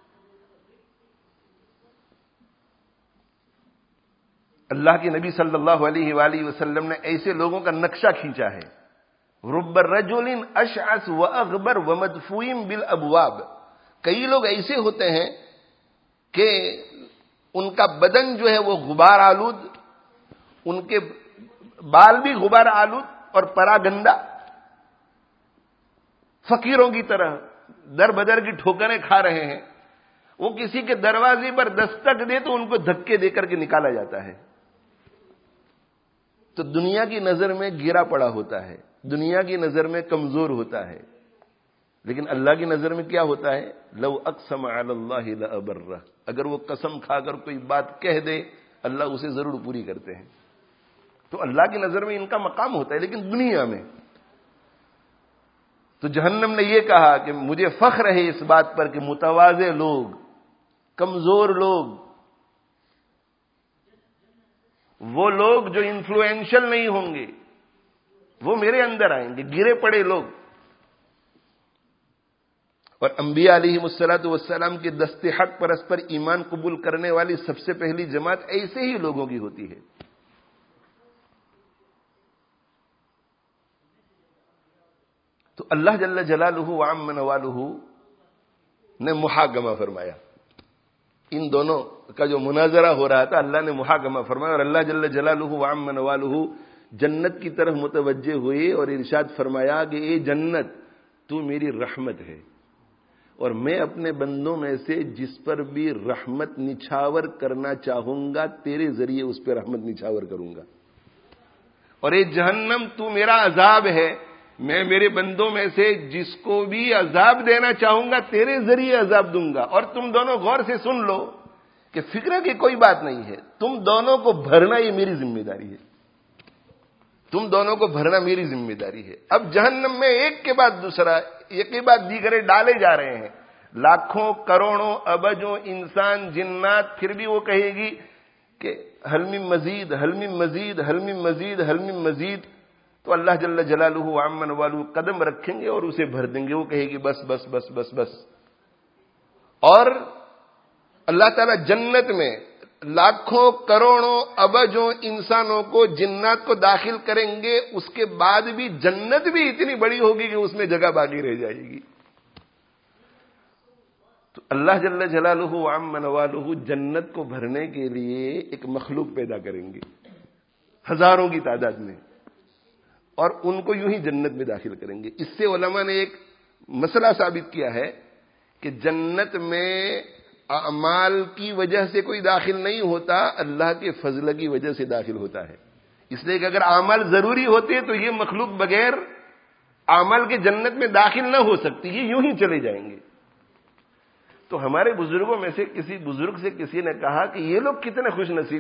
اللہ کے نبی صلی اللہ علیہ وآلہ وسلم نے ایسے لوگوں کا نقشہ کھینچا ہے. رب رجل اشعث واغبر ومدفوع بالابواب. کئی لوگ ایسے ہوتے ہیں کہ ان کا بدن جو ہے وہ غبار آلود، ان کے بال بھی غبار آلود اور پراگندہ، فقیروں کی طرح در بدر کی ٹھوکریں کھا رہے ہیں. وہ کسی کے دروازے پر دستک دے تو ان کو دھکے دے کر کے نکالا جاتا ہے. تو دنیا کی نظر میں گرا پڑا ہوتا ہے، دنیا کی نظر میں کمزور ہوتا ہے، لیکن اللہ کی نظر میں کیا ہوتا ہے؟ لو اقسم علی اللہ لابرہ. اگر وہ قسم کھا کر کوئی بات کہہ دے اللہ اسے ضرور پوری کرتے ہیں. تو اللہ کی نظر میں ان کا مقام ہوتا ہے. لیکن دنیا میں تو جہنم نے یہ کہا کہ مجھے فخر ہے اس بات پر کہ متواضع لوگ، کمزور لوگ، وہ لوگ جو انفلوئنشل نہیں ہوں گے وہ میرے اندر آئیں گے، گرے پڑے لوگ. اور انبیاء علیہ الصلوۃ والسلام کے دست حق پرست پر ایمان قبول کرنے والی سب سے پہلی جماعت ایسے ہی لوگوں کی ہوتی ہے. تو اللہ جل جلالہ وعم نوالہ نے محاکمہ فرمایا. ان دونوں کا جو مناظرہ ہو رہا تھا اللہ نے محاکمہ فرمایا اور اللہ جل جلالہ وعم نوالہ جنت کی طرف متوجہ ہوئے اور ارشاد فرمایا کہ اے جنت تو میری رحمت ہے اور میں اپنے بندوں میں سے جس پر بھی رحمت نچھاور کرنا چاہوں گا تیرے ذریعے اس پہ رحمت نچھاور کروں گا. اور اے جہنم تو میرا عذاب ہے، میں میرے بندوں میں سے جس کو بھی عذاب دینا چاہوں گا تیرے ذریعے عذاب دوں گا. اور تم دونوں غور سے سن لو کہ فکر کی کوئی بات نہیں ہے، تم دونوں کو بھرنا یہ میری ذمہ داری ہے، تم دونوں کو بھرنا میری ذمہ داری ہے. اب جہنم میں ایک کے بعد دوسرا، ایک کے بعد دیگرے ڈالے جا رہے ہیں، لاکھوں کروڑوں ابجوں انسان جنات. پھر بھی وہ کہے گی کہ حل من مزید، حل من مزید، حل من مزید، حل من مزید. تو اللہ جل جلالہ وعم نوالہ قدم رکھیں گے اور اسے بھر دیں گے. وہ کہے گی بس بس بس بس بس. اور اللہ تعالیٰ جنت میں لاکھوں کروڑوں ابجوں انسانوں کو جنات کو داخل کریں گے، اس کے بعد بھی جنت بھی اتنی بڑی ہوگی کہ اس میں جگہ باقی رہ جائے گی. تو اللہ جل جلالہ وعم نوالہ جنت کو بھرنے کے لیے ایک مخلوق پیدا کریں گے ہزاروں کی تعداد میں، اور ان کو یوں ہی جنت میں داخل کریں گے. اس سے علماء نے ایک مسئلہ ثابت کیا ہے کہ جنت میں اعمال کی وجہ سے کوئی داخل نہیں ہوتا، اللہ کے فضل کی وجہ سے داخل ہوتا ہے. اس لیے کہ اگر اعمال ضروری ہوتے تو یہ مخلوق بغیر اعمال کے جنت میں داخل نہ ہو سکتی، یہ یوں ہی چلے جائیں گے. تو ہمارے بزرگوں میں سے کسی بزرگ سے کسی نے کہا کہ یہ لوگ کتنے خوش نصیب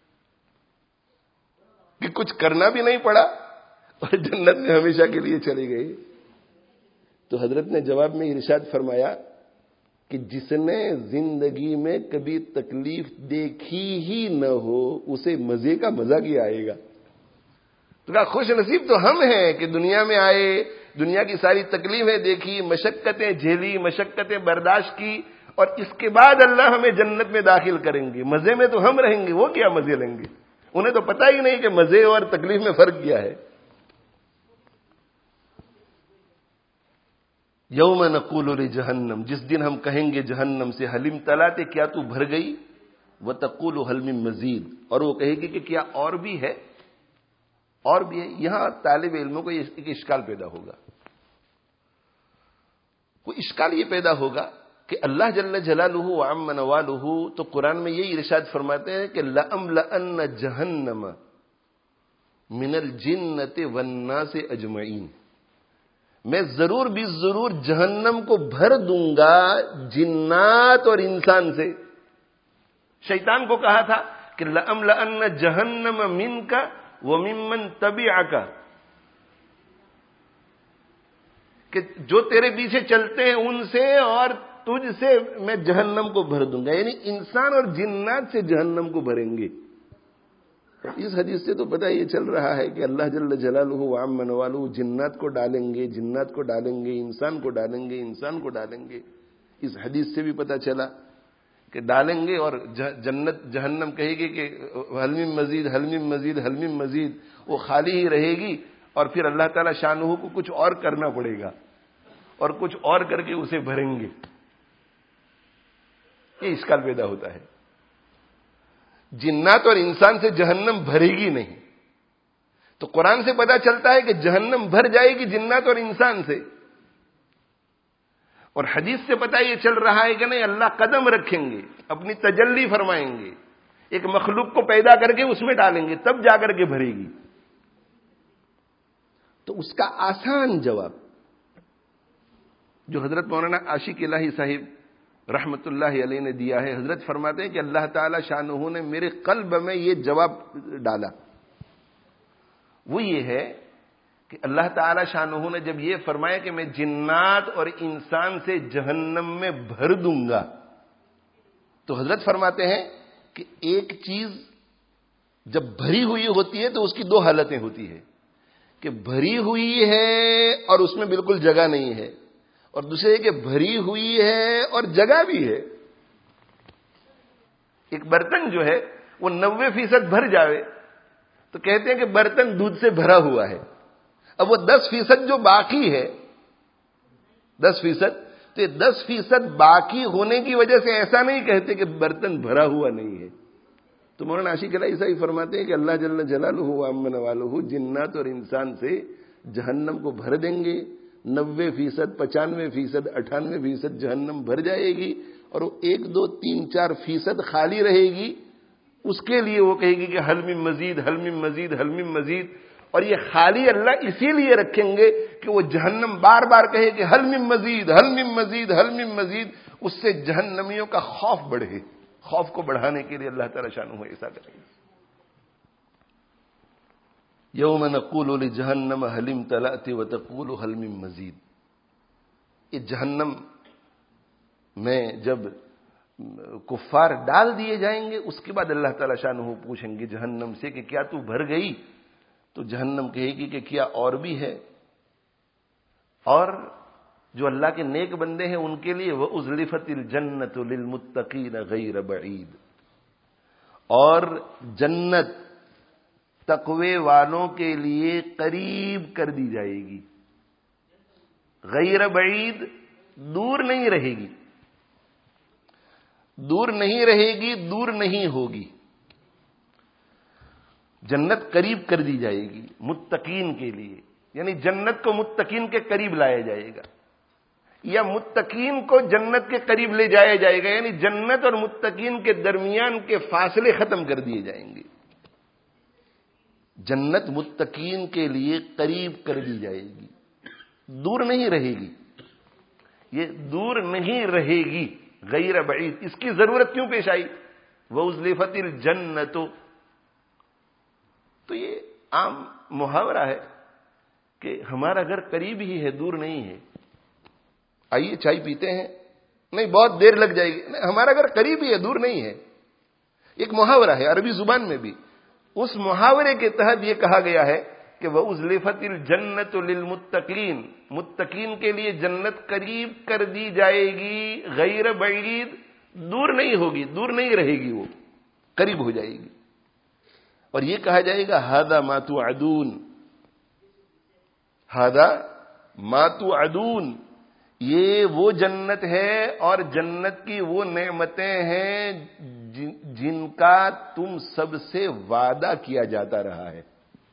کہ کچھ کرنا بھی نہیں پڑا اور جنت میں ہمیشہ کے لیے چلے گئے. تو حضرت نے جواب میں ارشاد فرمایا کہ جس نے زندگی میں کبھی تکلیف دیکھی ہی نہ ہو اسے مزے کا مزہ کیا آئے گا. تو کہا خوش نصیب تو ہم ہیں کہ دنیا میں آئے، دنیا کی ساری تکلیفیں دیکھی، مشقتیں جھیلی، مشقتیں برداشت کی، اور اس کے بعد اللہ ہمیں جنت میں داخل کریں گے. مزے میں تو ہم رہیں گے، وہ کیا مزے لیں گے؟ انہیں تو پتہ ہی نہیں کہ مزے اور تکلیف میں فرق کیا ہے. یوم نقول لجہنم، جس دن ہم کہیں گے جہنم سے حل امتلأت، کیا تو بھر گئی؟ وتقول حل من مزید، اور وہ کہے گی کہ کیا اور بھی ہے، اور بھی ہے. یہاں طالب علموں کو ایک اشکال پیدا ہوگا. وہ اشکال یہ پیدا ہوگا کہ اللہ جل جلالہ وعم نوالہ تو قرآن میں یہی ارشاد فرماتے ہیں کہ لَأَمْلَأَنَّ جَهَنَّمَ مِنَ الْجِنَّةِ وَالنَّاسِ أَجْمَعِينَ، میں ضرور بھی ضرور جہنم کو بھر دوں گا جنات اور انسان سے. شیطان کو کہا تھا کہ لَأَمْلَأَنَّ جَهَنَّمَ مِنْكَ وَمِمَّنْ تَبِعَكَ، کہ جو تیرے پیچھے چلتے ہیں ان سے اور تجھ سے میں جہنم کو بھر دوں گا. یعنی انسان اور جنات سے جہنم کو بھریں گے. اس حدیث سے تو پتہ یہ چل رہا ہے کہ اللہ جل جلالہ وعم نوالہ جنات کو ڈالیں گے، جنات کو ڈالیں گے، انسان کو ڈالیں گے، انسان کو ڈالیں گے. اس حدیث سے بھی پتہ چلا کہ ڈالیں گے، اور جنت جہنم کہے گی کہ حل من مزید، حل من مزید، حل من مزید، وہ خالی ہی رہے گی. اور پھر اللہ تعالی شانہ کو کچھ اور کرنا پڑے گا، اور کچھ اور کر کے اسے بھریں گے. یہ اشکال پیدا ہوتا ہے. جنات اور انسان سے جہنم بھرے گی نہیں. تو قرآن سے پتہ چلتا ہے کہ جہنم بھر جائے گی جنات اور انسان سے، اور حدیث سے پتہ یہ چل رہا ہے کہ نہیں، اللہ قدم رکھیں گے، اپنی تجلی فرمائیں گے، ایک مخلوق کو پیدا کر کے اس میں ڈالیں گے، تب جا کر کے بھرے گی. تو اس کا آسان جواب جو حضرت مولانا عاشق الہی صاحب رحمت اللہ علیہ نے دیا ہے، حضرت فرماتے ہیں کہ اللہ تعالی شانہ نے میرے قلب میں یہ جواب ڈالا. وہ یہ ہے کہ اللہ تعالی شانہ نے جب یہ فرمایا کہ میں جنات اور انسان سے جہنم میں بھر دوں گا، تو حضرت فرماتے ہیں کہ ایک چیز جب بھری ہوئی ہوتی ہے تو اس کی دو حالتیں ہوتی ہیں، کہ بھری ہوئی ہے اور اس میں بالکل جگہ نہیں ہے، اور دوسرے کہ بھری ہوئی ہے اور جگہ بھی ہے. ایک برتن جو ہے وہ 90% بھر جاوے تو کہتے ہیں کہ برتن دودھ سے بھرا ہوا ہے. اب وہ 10% جو باقی ہے، 10%، تو یہ 10% باقی ہونے کی وجہ سے ایسا نہیں کہتے کہ برتن بھرا ہوا نہیں ہے. تو مولانا عاشق الہی صاحب فرماتے ہیں کہ اللہ جل جلالہ وعم نوالہ جنات اور انسان سے جہنم کو بھر دیں گے. 90%، 95%، 98% جہنم بھر جائے گی، اور وہ 1، 2، 3، 4% خالی رہے گی. اس کے لیے وہ کہے گی کہ حل من مزید، حل من مزید، حل من مزید. اور یہ خالی اللہ اسی لیے رکھیں گے کہ وہ جہنم بار بار کہے کہ حل من مزید، حل من مزید، حل من مزید. اس سے جہنمیوں کا خوف بڑھے. خوف کو بڑھانے کے لیے اللہ تعالی شانہ ایسا کریں گے. یوم نقول لجہنم حل امتلأت وتقول حل من مزید. یہ جہنم میں جب کفار ڈال دیے جائیں گے، اس کے بعد اللہ تعالی شانہ پوچھیں گے جہنم سے کہ کیا تو بھر گئی؟ تو جہنم کہے گی کہ کیا اور بھی ہے. اور جو اللہ کے نیک بندے ہیں ان کے لیے وَأُزْلِفَتِ الْجَنَّةُ لِلْمُتَّقِينَ غَيْرَ بَعِيدٍ. اور جنت تقوی والوں کے لیے قریب کر دی جائے گی، غیر بعید، دور نہیں رہے گی، دور نہیں رہے گی، دور نہیں ہوگی، جنت قریب کر دی جائے گی متقین کے لیے، یعنی جنت کو متقین کے قریب لایا جائے گا، یا متقین کو جنت کے قریب لے جایا جائے گا، یعنی جنت اور متقین کے درمیان کے فاصلے ختم کر دیے جائیں گے، جنت متقین کے لیے قریب کر دی جائے گی، دور نہیں رہے گی، یہ دور نہیں رہے گی، غیر بعید۔ اس کی ضرورت کیوں پیش آئی؟ وَأُزْلِفَتِ الْجَنَّةُ، تو یہ عام محاورہ ہے کہ ہمارا گھر قریب ہی ہے، دور نہیں ہے، آئیے چائے پیتے ہیں، نہیں بہت دیر لگ جائے گی، نہیں ہمارا گھر قریب ہی ہے، دور نہیں ہے، ایک محاورہ ہے عربی زبان میں بھی۔ اس محاورے کے تحت یہ کہا گیا ہے کہ وَأُزْلِفَتِ الْجَنَّةُ لِلْمُتَّقِينَ، متقین کے لیے جنت قریب کر دی جائے گی، غیر بعید، دور نہیں ہوگی، دور نہیں رہے گی، وہ قریب ہو جائے گی، اور یہ کہا جائے گا ہذا ما توعدون، ہذا ما توعدون، یہ وہ جنت ہے اور جنت کی وہ نعمتیں ہیں جن کا تم سب سے وعدہ کیا جاتا رہا ہے۔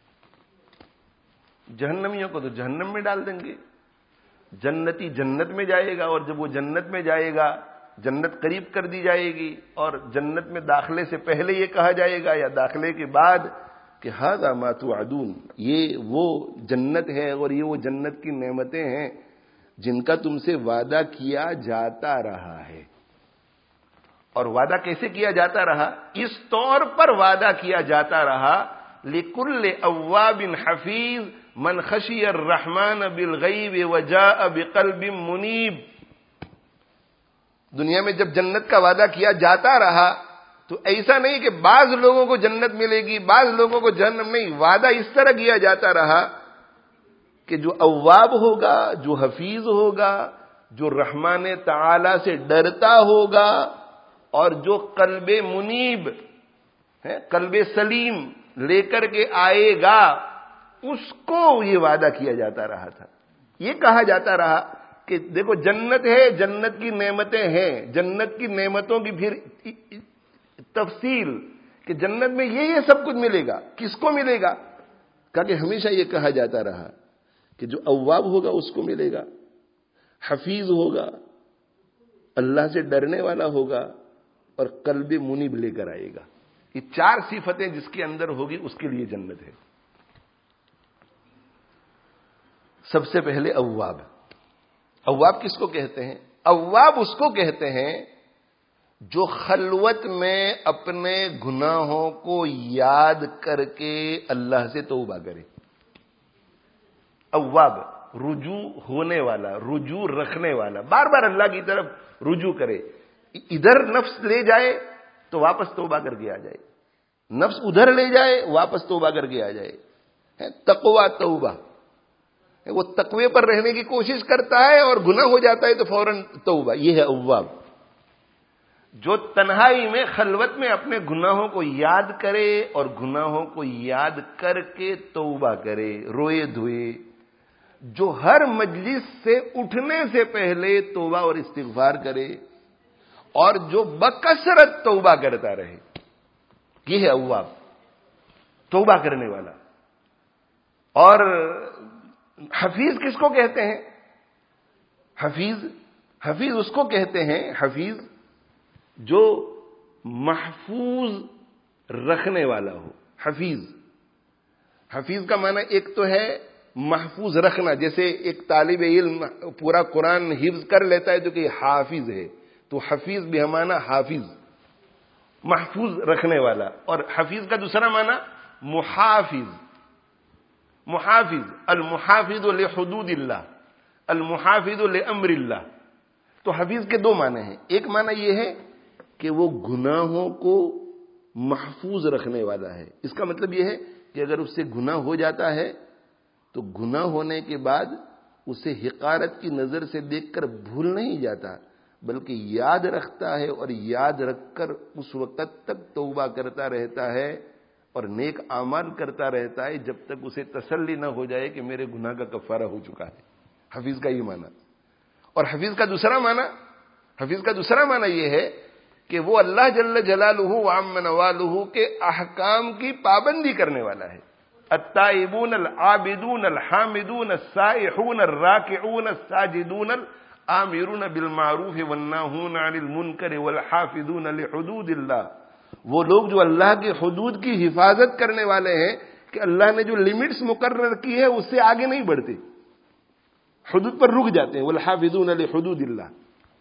جہنمیوں کو تو جہنم میں ڈال دیں گے، جنتی جنت میں جائے گا، اور جب وہ جنت میں جائے گا جنت قریب کر دی جائے گی، اور جنت میں داخلے سے پہلے یہ کہا جائے گا یا داخلے کے بعد کہ ھذا ما توعدون، یہ وہ جنت ہے اور یہ وہ جنت کی نعمتیں ہیں جن کا تم سے وعدہ کیا جاتا رہا ہے۔ اور وعدہ کیسے کیا جاتا رہا؟ اس طور پر وعدہ کیا جاتا رہا لِكُلِّ أَوَّابٍ حَفِيظٍ مَنْ خَشِيَ الرَّحْمَنَ بِالْغَيْبِ وَجَاءَ بِقَلْبٍ مُنِيبٍ۔ دنیا میں جب جنت کا وعدہ کیا جاتا رہا تو ایسا نہیں کہ بعض لوگوں کو جنت ملے گی، بعض لوگوں کو جہنم، نہیں، وعدہ اس طرح کیا جاتا رہا کہ جو اواب ہوگا، جو حفیظ ہوگا، جو رحمان تعالی سے ڈرتا ہوگا، اور جو قلب منیب ہے، قلب سلیم لے کر کے آئے گا، اس کو یہ وعدہ کیا جاتا رہا تھا۔ یہ کہا جاتا رہا کہ دیکھو جنت ہے، جنت کی نعمتیں ہیں، جنت کی نعمتوں کی پھر تفصیل کہ جنت میں یہ سب کچھ ملے گا، کس کو ملے گا؟ کہا کہ ہمیشہ یہ کہا جاتا رہا کہ جو اواب ہوگا اس کو ملے گا، حفیظ ہوگا، اللہ سے ڈرنے والا ہوگا، اور قلب منیب لے کر آئے گا۔ یہ چار صفتیں جس کے اندر ہوگی اس کے لیے جنت ہے۔ سب سے پہلے اواب۔ اواب کس کو کہتے ہیں؟ اواب اس کو کہتے ہیں جو خلوت میں اپنے گناہوں کو یاد کر کے اللہ سے توبہ کرے۔ اواب رجوع ہونے والا، رجوع رکھنے والا، بار بار اللہ کی طرف رجوع کرے، ادھر نفس لے جائے تو واپس توبہ کر کے آ جائے، نفس ادھر لے جائے واپس توبہ کر کے آ جائے۔ تقوی توبہ، وہ تقوی پر رہنے کی کوشش کرتا ہے اور گناہ ہو جاتا ہے تو فوراً توبہ، یہ ہے اواب۔ جو تنہائی میں خلوت میں اپنے گناہوں کو یاد کرے اور گناہوں کو یاد کر کے توبہ کرے، روئے دھوئے، جو ہر مجلس سے اٹھنے سے پہلے توبہ اور استغفار کرے، اور جو بکثرت توبہ کرتا رہے، یہ ہے اواب، توبہ کرنے والا۔ اور حفیظ کس کو کہتے ہیں؟ حفیظ اس کو کہتے ہیں، حفیظ جو محفوظ رکھنے والا ہو۔ حفیظ کا معنی ایک تو ہے محفوظ رکھنا، جیسے ایک طالب علم پورا قرآن حفظ کر لیتا ہے تو کہ حافظ ہے، تو حفیظ بھی معنی حافظ، محفوظ رکھنے والا۔ اور حفیظ کا دوسرا معنی محافظ، المحافظ لحدود اللہ، المحافظ لامر اللہ۔ تو حفیظ کے دو معنی ہیں، ایک معنی یہ ہے کہ وہ گناہوں کو محفوظ رکھنے والا ہے، اس کا مطلب یہ ہے کہ اگر اس سے گناہ ہو جاتا ہے تو گناہ ہونے کے بعد اسے حقارت کی نظر سے دیکھ کر بھول نہیں جاتا، بلکہ یاد رکھتا ہے اور یاد رکھ کر اس وقت تک توبہ کرتا رہتا ہے اور نیک اعمال کرتا رہتا ہے جب تک اسے تسلی نہ ہو جائے کہ میرے گناہ کا کفارہ ہو چکا ہے. حفیظ کا یہ معنی. اور حفیظ کا دوسرا معنی یہ ہے کہ وہ اللہ جل جلالہ وعم نوالہ کے احکام کی پابندی کرنے والا ہے. التائبون العابدون الحامدون السائحون الراکعون الساجدون الآمرون بالمعروف والناہون عن المنکر والحافظون لحدود اللہ. وہ لوگ جو اللہ کے حدود کی حفاظت کرنے والے ہیں کہ اللہ نے جو لمٹس مقرر کی ہے اس سے آگے نہیں بڑھتے, حدود پر رک جاتے ہیں. والحافظون لحدود اللہ.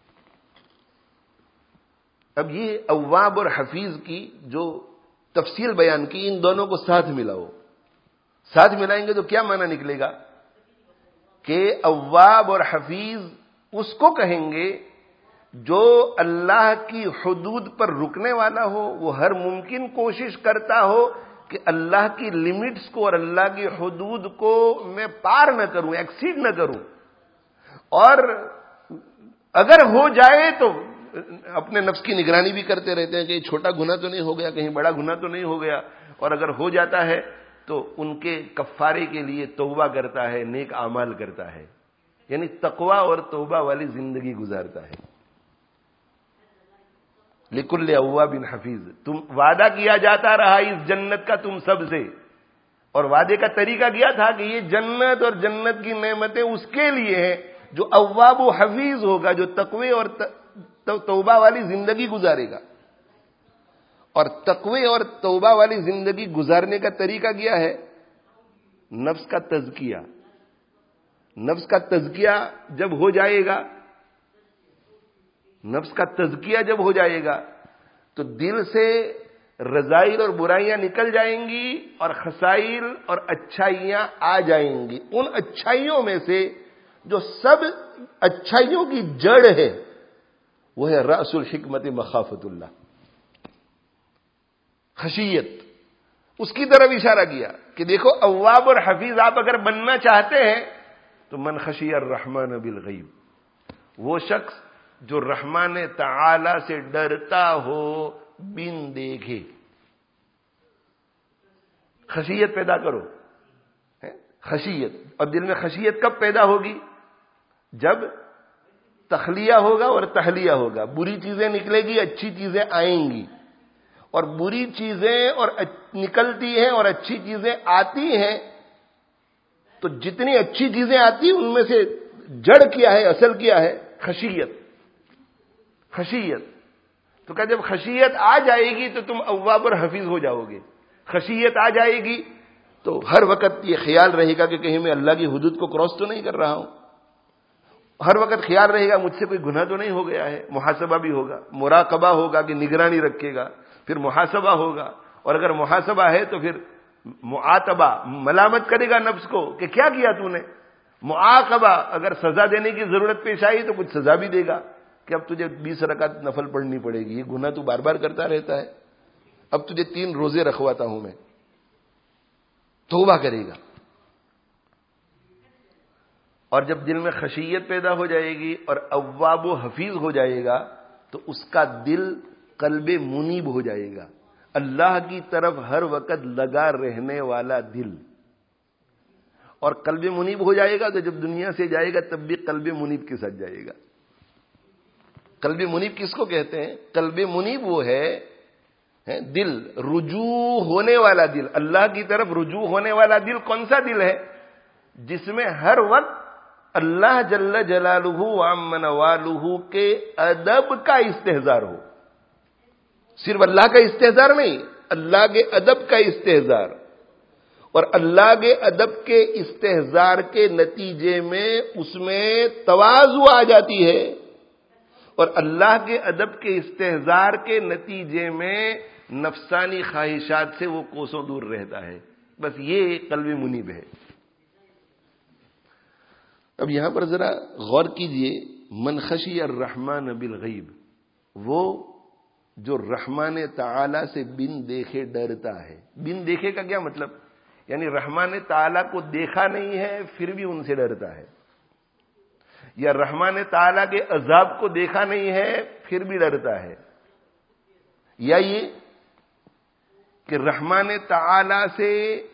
اب یہ اواب اور حفیظ کی جو تفصیل بیان کی, ان دونوں کو ساتھ ملائیں گے تو کیا معنی نکلے گا کہ اواب اور حفیظ اس کو کہیں گے جو اللہ کی حدود پر رکنے والا ہو, وہ ہر ممکن کوشش کرتا ہو کہ اللہ کی لمٹس کو اور اللہ کی حدود کو میں پار نہ کروں, ایکسیڈ نہ کروں, اور اگر ہو جائے تو اپنے نفس کی نگرانی بھی کرتے رہتے ہیں کہ یہ چھوٹا گناہ تو نہیں ہو گیا, کہیں بڑا گناہ تو نہیں ہو گیا, اور اگر ہو جاتا ہے تو ان کے کفارے کے لیے توبہ کرتا ہے, نیک اعمال کرتا ہے, یعنی تقوی اور توبہ والی زندگی گزارتا ہے. لکل اواب حفیظ. تم وعدہ کیا جاتا رہا اس جنت کا تم سب سے, اور وعدے کا طریقہ کیا تھا کہ یہ جنت اور جنت کی نعمتیں اس کے لیے ہیں جو اواب و حفیظ ہوگا, جو تقوی اور توبہ والی زندگی گزارے گا. اور تقوی اور توبہ والی زندگی گزارنے کا طریقہ کیا ہے؟ نفس کا تزکیہ. نفس کا تزکیہ جب ہو جائے گا تو دل سے رذائل اور برائیاں نکل جائیں گی اور خسائل اور اچھائیاں آ جائیں گی. ان اچھائیوں میں سے جو سب اچھائیوں کی جڑ ہے وہ ہے رأس الحکمت مخافت اللہ, خشیت. اس کی طرف اشارہ کیا کہ دیکھو اواب اور حفیظ آپ اگر بننا چاہتے ہیں تو من خشی الرحمن بالغیب, وہ شخص جو رحمان تعالی سے ڈرتا ہو بن دیکھے. خشیت پیدا کرو, خشیت. اور دل میں خشیت کب پیدا ہوگی؟ جب تخلیہ ہوگا اور تحلیہ ہوگا. بری چیزیں نکلے گی, اچھی چیزیں آئیں گی, اور بری چیزیں اور نکلتی ہیں اور اچھی چیزیں آتی ہیں. تو جتنی اچھی چیزیں آتی ہیں ان میں سے جڑ کیا ہے, اصل کیا ہے؟ خشیت. تو کہ جب خشیت آ جائے گی تو تم اواب اور حفیظ ہو جاؤ گے. خشیت آ جائے گی تو ہر وقت یہ خیال رہے گا کہ کہیں میں اللہ کی حدود کو کراس تو نہیں کر رہا ہوں. ہر وقت خیال رہے گا مجھ سے کوئی گناہ تو نہیں ہو گیا ہے. محاسبہ بھی ہوگا, مراقبہ ہوگا کہ نگرانی رکھے گا, پھر محاسبہ ہوگا, اور اگر محاسبہ ہے تو پھر معاتبہ, ملامت کرے گا نفس کو کہ کیا کیا تو نے. معاقبہ, اگر سزا دینے کی ضرورت پیش آئی تو کچھ سزا بھی دے گا کہ اب تجھے 20 رکعت نفل پڑھنی پڑے گی, یہ گناہ تو بار بار کرتا رہتا ہے, اب تجھے 3 روزے رکھواتا ہوں میں. توبہ کرے گا. اور جب دل میں خشیت پیدا ہو جائے گی اور اواب و حفیظ ہو جائے گا تو اس کا دل قلب منیب ہو جائے گا, اللہ کی طرف ہر وقت لگا رہنے والا دل. اور قلب منیب ہو جائے گا تو جب دنیا سے جائے گا تب بھی قلب منیب کے ساتھ جائے گا. قلب منیب کس کو کہتے ہیں؟ قلب منیب وہ ہے دل رجوع ہونے والا دل, اللہ کی طرف رجوع ہونے والا دل. کون سا دل ہے؟ جس میں ہر وقت اللہ جل جلالہ وعم نوالہ کے ادب کا استحضار ہو. صرف اللہ کا استحضار نہیں, اللہ کے ادب کا استحضار. اور اللہ کے ادب کے استحضار کے نتیجے میں اس میں تواضع آ جاتی ہے, اور اللہ کے ادب کے استحضار کے نتیجے میں نفسانی خواہشات سے وہ کوسوں دور رہتا ہے. بس یہ قلب منیب ہے. اب یہاں پر ذرا غور کیجئے, من خشی الرحمن بالغیب, وہ جو رحمان تعالی سے بن دیکھے ڈرتا ہے. بن دیکھے کا کیا مطلب؟ یعنی رحمان تعالی کو دیکھا نہیں ہے پھر بھی ان سے ڈرتا ہے. یا رحمان تعالیٰ کے عذاب کو دیکھا نہیں ہے پھر بھی ڈرتا ہے، یا یہ کہ رحمان تعالیٰ سے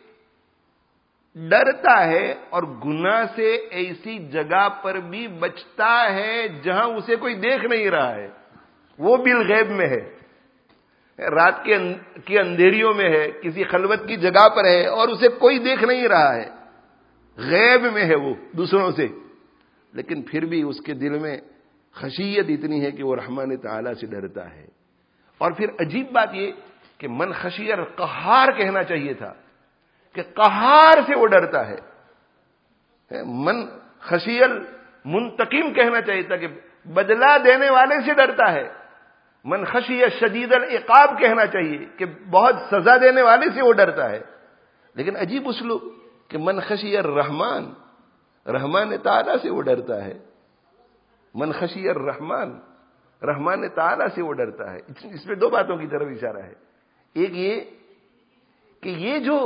ڈرتا ہے اور گناہ سے ایسی جگہ پر بھی بچتا ہے جہاں اسے کوئی دیکھ نہیں رہا ہے، وہ بالغیب میں ہے، رات کی اندھیریوں میں ہے، کسی خلوت کی جگہ پر ہے اور اسے کوئی دیکھ نہیں رہا ہے، غیب میں ہے وہ دوسروں سے، لیکن پھر بھی اس کے دل میں خشیت اتنی ہے کہ وہ رحمان تعالیٰ سے ڈرتا ہے۔ اور پھر عجیب بات یہ کہ من خشی القہار کہنا چاہیے تھا کہ قہار سے وہ ڈرتا ہے، من خشی المنتقم کہنا چاہیے تھا کہ بدلہ دینے والے سے ڈرتا ہے، من خشی شدید العقاب کہنا چاہیے کہ بہت سزا دینے والے سے وہ ڈرتا ہے، لیکن عجیب اسلوب کہ من خشی الرحمن، رحمان تعالیٰ سے وہ ڈرتا ہے، من خشی الرحمن، رحمان تعالیٰ سے وہ ڈرتا ہے۔ اس میں دو باتوں کی طرف اشارہ ہے، ایک یہ کہ یہ جو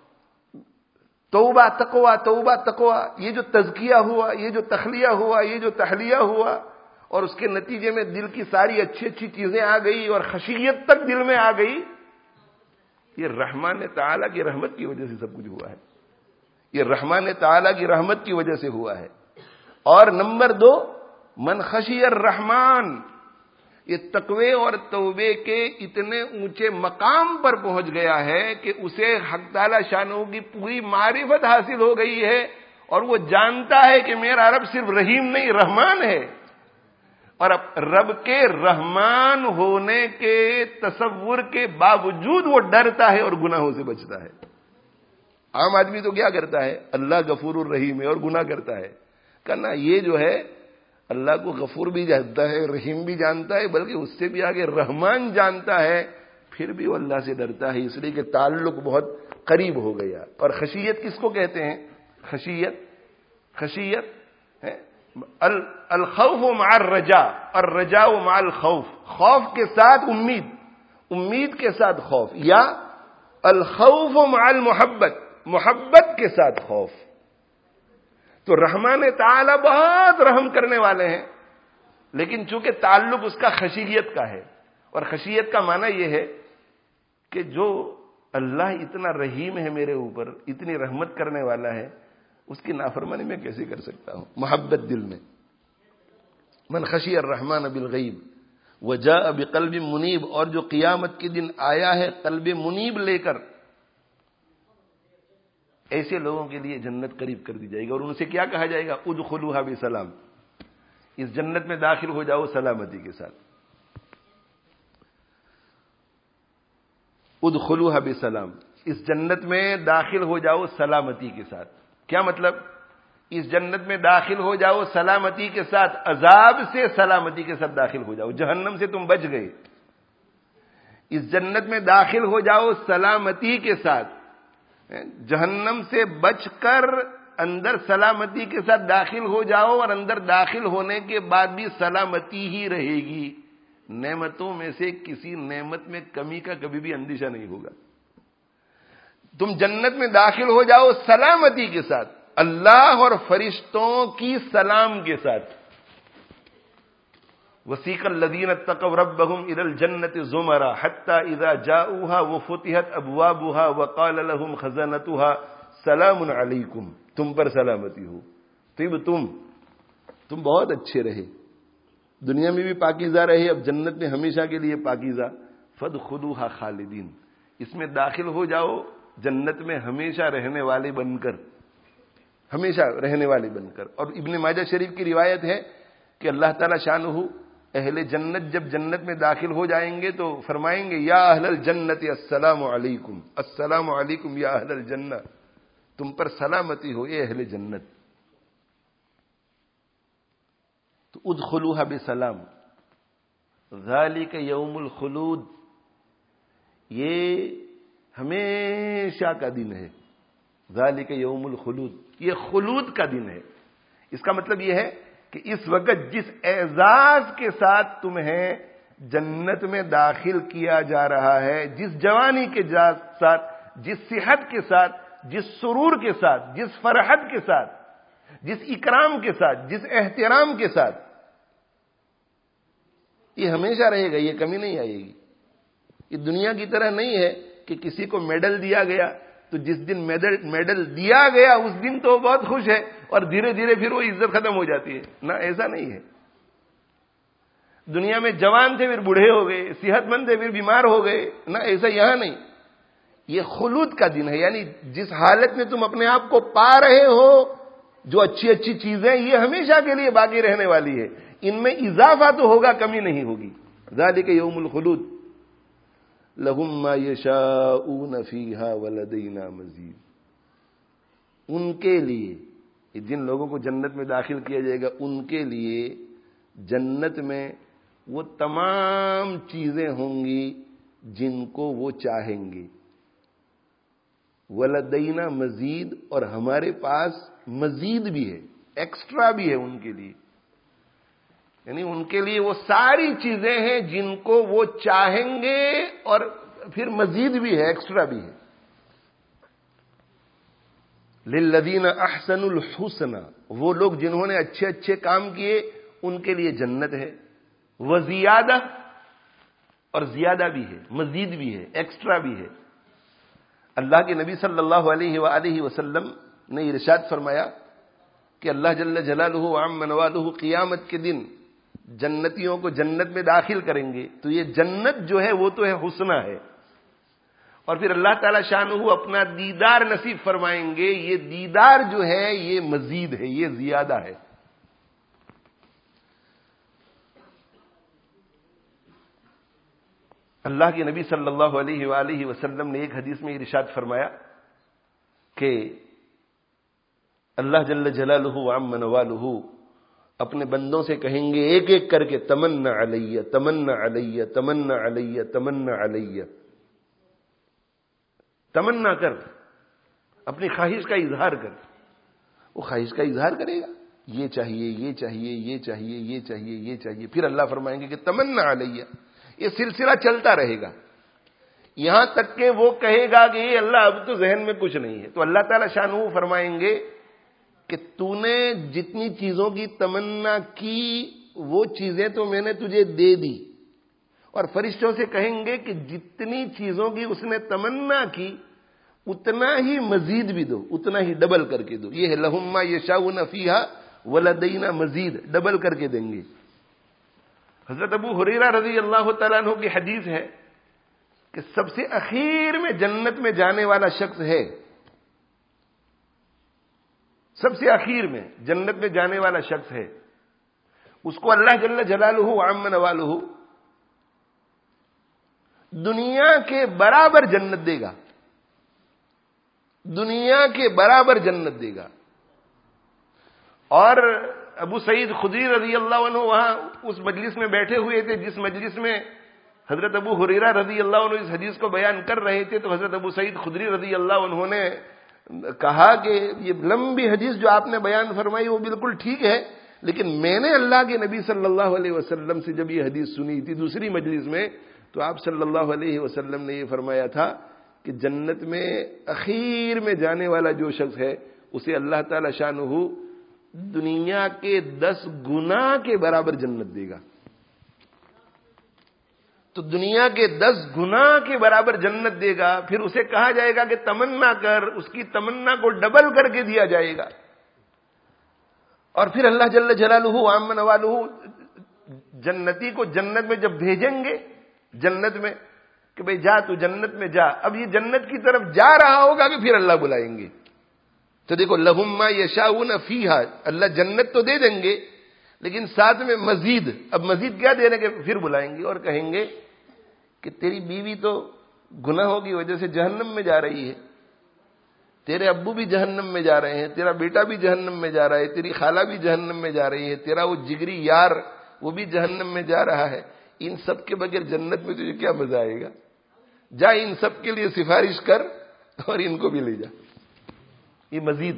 توبہ تقوی، یہ جو تزکیہ ہوا، یہ جو تخلیہ ہوا، یہ جو تحلیہ ہوا، اور اس کے نتیجے میں دل کی ساری اچھی اچھی چیزیں آ گئی اور خشیت تک دل میں آ گئی، یہ رحمان تعالیٰ کی رحمت کی وجہ سے سب کچھ ہوا ہے، یہ رحمان تعالیٰ کی رحمت کی وجہ سے ہوا ہے۔ اور نمبر دو، من خشی الرحمن، یہ تقوی اور توبے کے اتنے اونچے مقام پر پہنچ گیا ہے کہ اسے حق تعالی شانہ کی پوری معرفت حاصل ہو گئی ہے، اور وہ جانتا ہے کہ میرا رب صرف رحیم نہیں رحمان ہے، اور اب رب کے رحمان ہونے کے تصور کے باوجود وہ ڈرتا ہے اور گناہوں سے بچتا ہے۔ عام آدمی تو کیا کرتا ہے؟ اللہ غفور الرحیم ہے اور گناہ کرتا ہے، کہنا یہ جو ہے اللہ کو غفور بھی جانتا ہے، رحیم بھی جانتا ہے، بلکہ اس سے بھی آگے رحمان جانتا ہے، پھر بھی وہ اللہ سے ڈرتا ہے، اس لیے کہ تعلق بہت قریب ہو گیا۔ اور خشیت کس کو کہتے ہیں؟ خشیت ہے الخوف مع الرجاء، الرجاء مع الخوف، خوف کے ساتھ امید، امید کے ساتھ خوف، یا الخوف مع المحبت، محبت کے ساتھ خوف۔ تو رحمان تعالیٰ بہت رحم کرنے والے ہیں، لیکن چونکہ تعلق اس کا خشیت کا ہے، اور خشیت کا معنی یہ ہے کہ جو اللہ اتنا رحیم ہے میرے اوپر، اتنی رحمت کرنے والا ہے، اس کی نافرمانی میں کیسے کر سکتا ہوں؟ محبت دل میں۔ من خشی الرحمن بالغیب وجاء بقلب منیب، اور جو قیامت کے دن آیا ہے قلب منیب لے کر، ایسے لوگوں کے لیے جنت قریب کر دی جائے گی، اور ان سے کیا کہا جائے گا؟ ادخلوها بسلام، اس جنت میں داخل ہو جاؤ سلامتی کے ساتھ، ادخلوها بسلام، اس جنت میں داخل ہو جاؤ سلامتی کے ساتھ۔ کیا مطلب؟ اس جنت میں داخل ہو جاؤ سلامتی کے ساتھ، عذاب سے سلامتی کے ساتھ داخل ہو جاؤ، جہنم سے تم بچ گئے، اس جنت میں داخل ہو جاؤ سلامتی کے ساتھ، جہنم سے بچ کر اندر سلامتی کے ساتھ داخل ہو جاؤ، اور اندر داخل ہونے کے بعد بھی سلامتی ہی رہے گی، نعمتوں میں سے کسی نعمت میں کمی کا کبھی بھی اندیشہ نہیں ہوگا۔ تم جنت میں داخل ہو جاؤ سلامتی کے ساتھ، اللہ اور فرشتوں کی سلام کے ساتھ۔ وسیق الذین اتقوا ربهم الى الجنة زمرا حتى اذا جاءوها وفتحت ابوابها وقال لهم خزنتها سلام علیکم، تم پر سلامتی ہو، تم بہت اچھے رہے، دنیا میں بھی پاکیزہ رہے، اب جنت میں ہمیشہ کے لیے پاکیزہ، فادخلوها خالدین، اس میں داخل ہو جاؤ جنت میں ہمیشہ رہنے والے بن کر، ہمیشہ رہنے والے بن کر۔ اور ابن ماجہ شریف کی روایت ہے کہ اللہ تعالی شانہ اہل جنت جب جنت میں داخل ہو جائیں گے تو فرمائیں گے یا اہل الجنت السلام علیکم، السلام علیکم یا اہل الجنہ، تم پر سلامتی ہو اے اہل جنت۔ تو ادخلوها بسلام، ذالک یوم الخلود، یہ ہمیشہ کا دن ہے، ذالک یوم الخلود، یہ خلود کا دن ہے۔ اس کا مطلب یہ ہے کہ اس وقت جس اعزاز کے ساتھ تمہیں جنت میں داخل کیا جا رہا ہے، جس جوانی کے ساتھ، جس صحت کے ساتھ، جس سرور کے ساتھ، جس فرحت کے ساتھ، جس اکرام کے ساتھ، جس احترام کے ساتھ، یہ ہمیشہ رہے گا، یہ کمی نہیں آئے گی. یہ دنیا کی طرح نہیں ہے کہ کسی کو میڈل دیا گیا تو جس دن میڈل دیا گیا اس دن تو بہت خوش ہے اور دھیرے دھیرے پھر وہ عزت ختم ہو جاتی ہے. نہ، ایسا نہیں ہے. دنیا میں جوان تھے پھر بوڑھے ہو گئے، صحت مند تھے پھر بیمار ہو گئے. نہ، ایسا یہاں نہیں. یہ خلود کا دن ہے، یعنی جس حالت میں تم اپنے آپ کو پا رہے ہو، جو اچھی اچھی چیزیں، یہ ہمیشہ کے لیے باقی رہنے والی ہے. ان میں اضافہ تو ہوگا، کمی نہیں ہوگی. ذالک یوم الخلود لہم ما یشاؤون فیہا ولدینا مزید. ان کے لیے، جن لوگوں کو جنت میں داخل کیا جائے گا، ان کے لیے جنت میں وہ تمام چیزیں ہوں گی جن کو وہ چاہیں گے. ولدینا مزید، اور ہمارے پاس مزید بھی ہے، ایکسٹرا بھی ہے ان کے لیے. یعنی ان کے لیے وہ ساری چیزیں ہیں جن کو وہ چاہیں گے، اور پھر مزید بھی ہے، ایکسٹرا بھی ہے. للذین احسنوا الحسنى، وہ لوگ جنہوں نے اچھے اچھے کام کیے ان کے لیے جنت ہے. وزیادہ، اور زیادہ بھی ہے، مزید بھی ہے، ایکسٹرا بھی ہے. اللہ کے نبی صلی اللہ علیہ وآلہ وسلم نے ارشاد فرمایا کہ اللہ جل جلالہ وعم نوالہ قیامت کے دن جنتیوں کو جنت میں داخل کریں گے تو یہ جنت جو ہے وہ تو ہے، حسنہ ہے. اور پھر اللہ تعالی شانہ اپنا دیدار نصیب فرمائیں گے. یہ دیدار جو ہے یہ مزید ہے، یہ زیادہ ہے. اللہ کے نبی صلی اللہ علیہ وآلہ وسلم نے ایک حدیث میں ارشاد فرمایا کہ اللہ جل جلالہ وعم نوالہ اپنے بندوں سے کہیں گے ایک ایک کر کے، تمنا علیہ تمنا علیہ تمنا علیہ تمنا علیہ. تمنا کر، اپنی خواہش کا اظہار کر. وہ خواہش کا اظہار کرے گا، یہ چاہیے، یہ چاہیے، یہ چاہیے، یہ چاہیے، یہ چاہیے. پھر اللہ فرمائیں گے کہ تمنا علیہ. یہ سلسلہ چلتا رہے گا یہاں تک کہ وہ کہے گا کہ یہ اللہ اب تو ذہن میں کچھ نہیں ہے. تو اللہ تعالی شانہ فرمائیں گے کہ تو نے جتنی چیزوں کی تمنا کی وہ چیزیں تو میں نے تجھے دے دی. اور فرشتوں سے کہیں گے کہ جتنی چیزوں کی اس نے تمنا کی اتنا ہی مزید بھی دو، اتنا ہی ڈبل کر کے دو. یہ ہے لہم ما یشاؤون فیہا ولدینا مزید، ڈبل کر کے دیں گے. حضرت ابو ہریرہ رضی اللہ تعالیٰ عنہ کی حدیث ہے کہ سب سے اخیر میں جنت میں جانے والا شخص ہے، سب سے اخیر میں جنت میں جانے والا شخص ہے، اس کو اللہ جل جلالہ وعم نوالہ دنیا کے برابر جنت دے گا. دنیا کے برابر جنت دے گا. اور ابو سعید خدری رضی اللہ عنہ وہاں اس مجلس میں بیٹھے ہوئے تھے جس مجلس میں حضرت ابو ہریرہ رضی اللہ عنہ اس حدیث کو بیان کر رہے تھے. تو حضرت ابو سعید خدری رضی اللہ عنہ نے کہا کہ یہ لمبی حدیث جو آپ نے بیان فرمائی وہ بالکل ٹھیک ہے، لیکن میں نے اللہ کے نبی صلی اللہ علیہ وسلم سے جب یہ حدیث سنی تھی دوسری مجلس میں، تو آپ صلی اللہ علیہ وسلم نے یہ فرمایا تھا کہ جنت میں اخیر میں جانے والا جو شخص ہے اسے اللہ تعالی شانہ دنیا کے 10 گنا کے برابر جنت دے گا. تو دنیا کے 10 گنا کے برابر جنت دے گا. پھر اسے کہا جائے گا کہ تمنا کر، اس کی تمنا کو ڈبل کر کے دیا جائے گا. اور پھر اللہ جل جلالہ وعم نوالہ جنتی کو جنت میں جب بھیجیں گے، جنت میں کہ بھئی جا تو جنت میں جا، اب یہ جنت کی طرف جا رہا ہوگا کہ پھر اللہ بلائیں گے. تو دیکھو لہم ما یشاؤون فیہا، اللہ جنت تو دے دیں گے لیکن ساتھ میں مزید. اب مزید کیا دے رہے کہ پھر بلائیں گے اور کہیں گے کہ تیری بیوی تو گناہوں کی وجہ سے جہنم میں جا رہی ہے، تیرے ابو بھی جہنم میں جا رہے ہیں، تیرا بیٹا بھی جہنم میں جا رہا ہے، تیری خالہ بھی جہنم میں جا رہی ہے، تیرا وہ جگری یار وہ بھی جہنم میں جا رہا ہے. ان سب کے بغیر جنت میں تجھے کیا مزہ آئے گا؟ جا ان سب کے لیے سفارش کر اور ان کو بھی لے جا. یہ مزید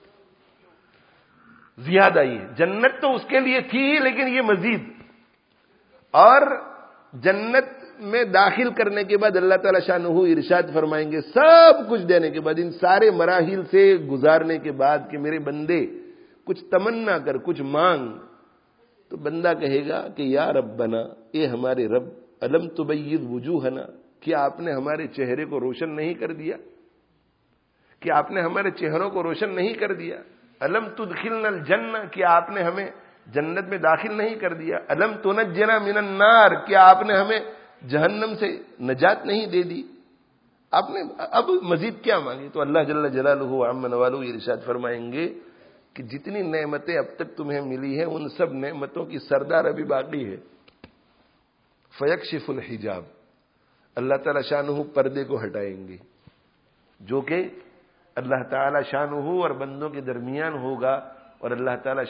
زیادہ ہی ہے. جنت تو اس کے لیے تھی لیکن یہ مزید. اور جنت میں داخل کرنے کے بعد اللہ تعالی شانہ ارشاد فرمائیں گے سب کچھ دینے کے بعد، ان سارے مراحل سے گزارنے کے بعد کہ میرے بندے کچھ تمنا کر، کچھ مانگ، تو بندہ کہے گا کہ یا ربنا، اے ہمارے رب، الم تبید وجوہنا، کیا آپ نے ہمارے چہرے کو روشن نہیں کر دیا؟ کیا آپ نے ہمارے چہروں کو روشن نہیں کر دیا؟ الم تدخلنا الجنہ، کیا آپ نے ہمیں جنت میں داخل نہیں کر دیا؟ الم تنجنا من النار، کیا آپ نے ہمیں جہنم سے نجات نہیں دے دی؟ آپ نے اب مزید کیا مانگی؟ تو اللہ جل جلالہ عم نوالہ یہ ارشاد فرمائیں گے کہ جتنی نعمتیں اب تک تمہیں ملی ہیں ان سب نعمتوں کی سردار ابھی باقی ہے. فیکشف الحجاب، اللہ تعالی شانہ پردے کو ہٹائیں گے، جو کہ اللہ تعالی شانہ اور بندوں کے درمیان ہوگا، اور اللہ تعالی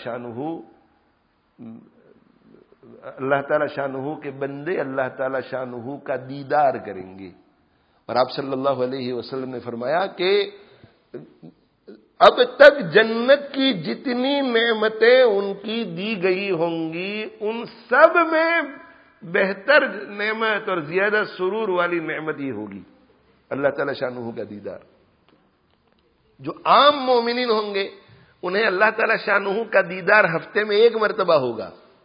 شانہ کے بندے اللہ تعالی شانہ کا دیدار کریں گے. اور آپ صلی اللہ علیہ وسلم نے فرمایا کہ اب تک جنت کی جتنی نعمتیں ان کی دی گئی ہوں گی، ان سب میں بہتر نعمت اور زیادہ سرور والی نعمت یہ ہوگی اللہ تعالی شانہ کا دیدار. جو عام مومنین ہوں گے انہیں اللہ تعالی شانہ کا دیدار ہفتے میں ایک مرتبہ ہوگا،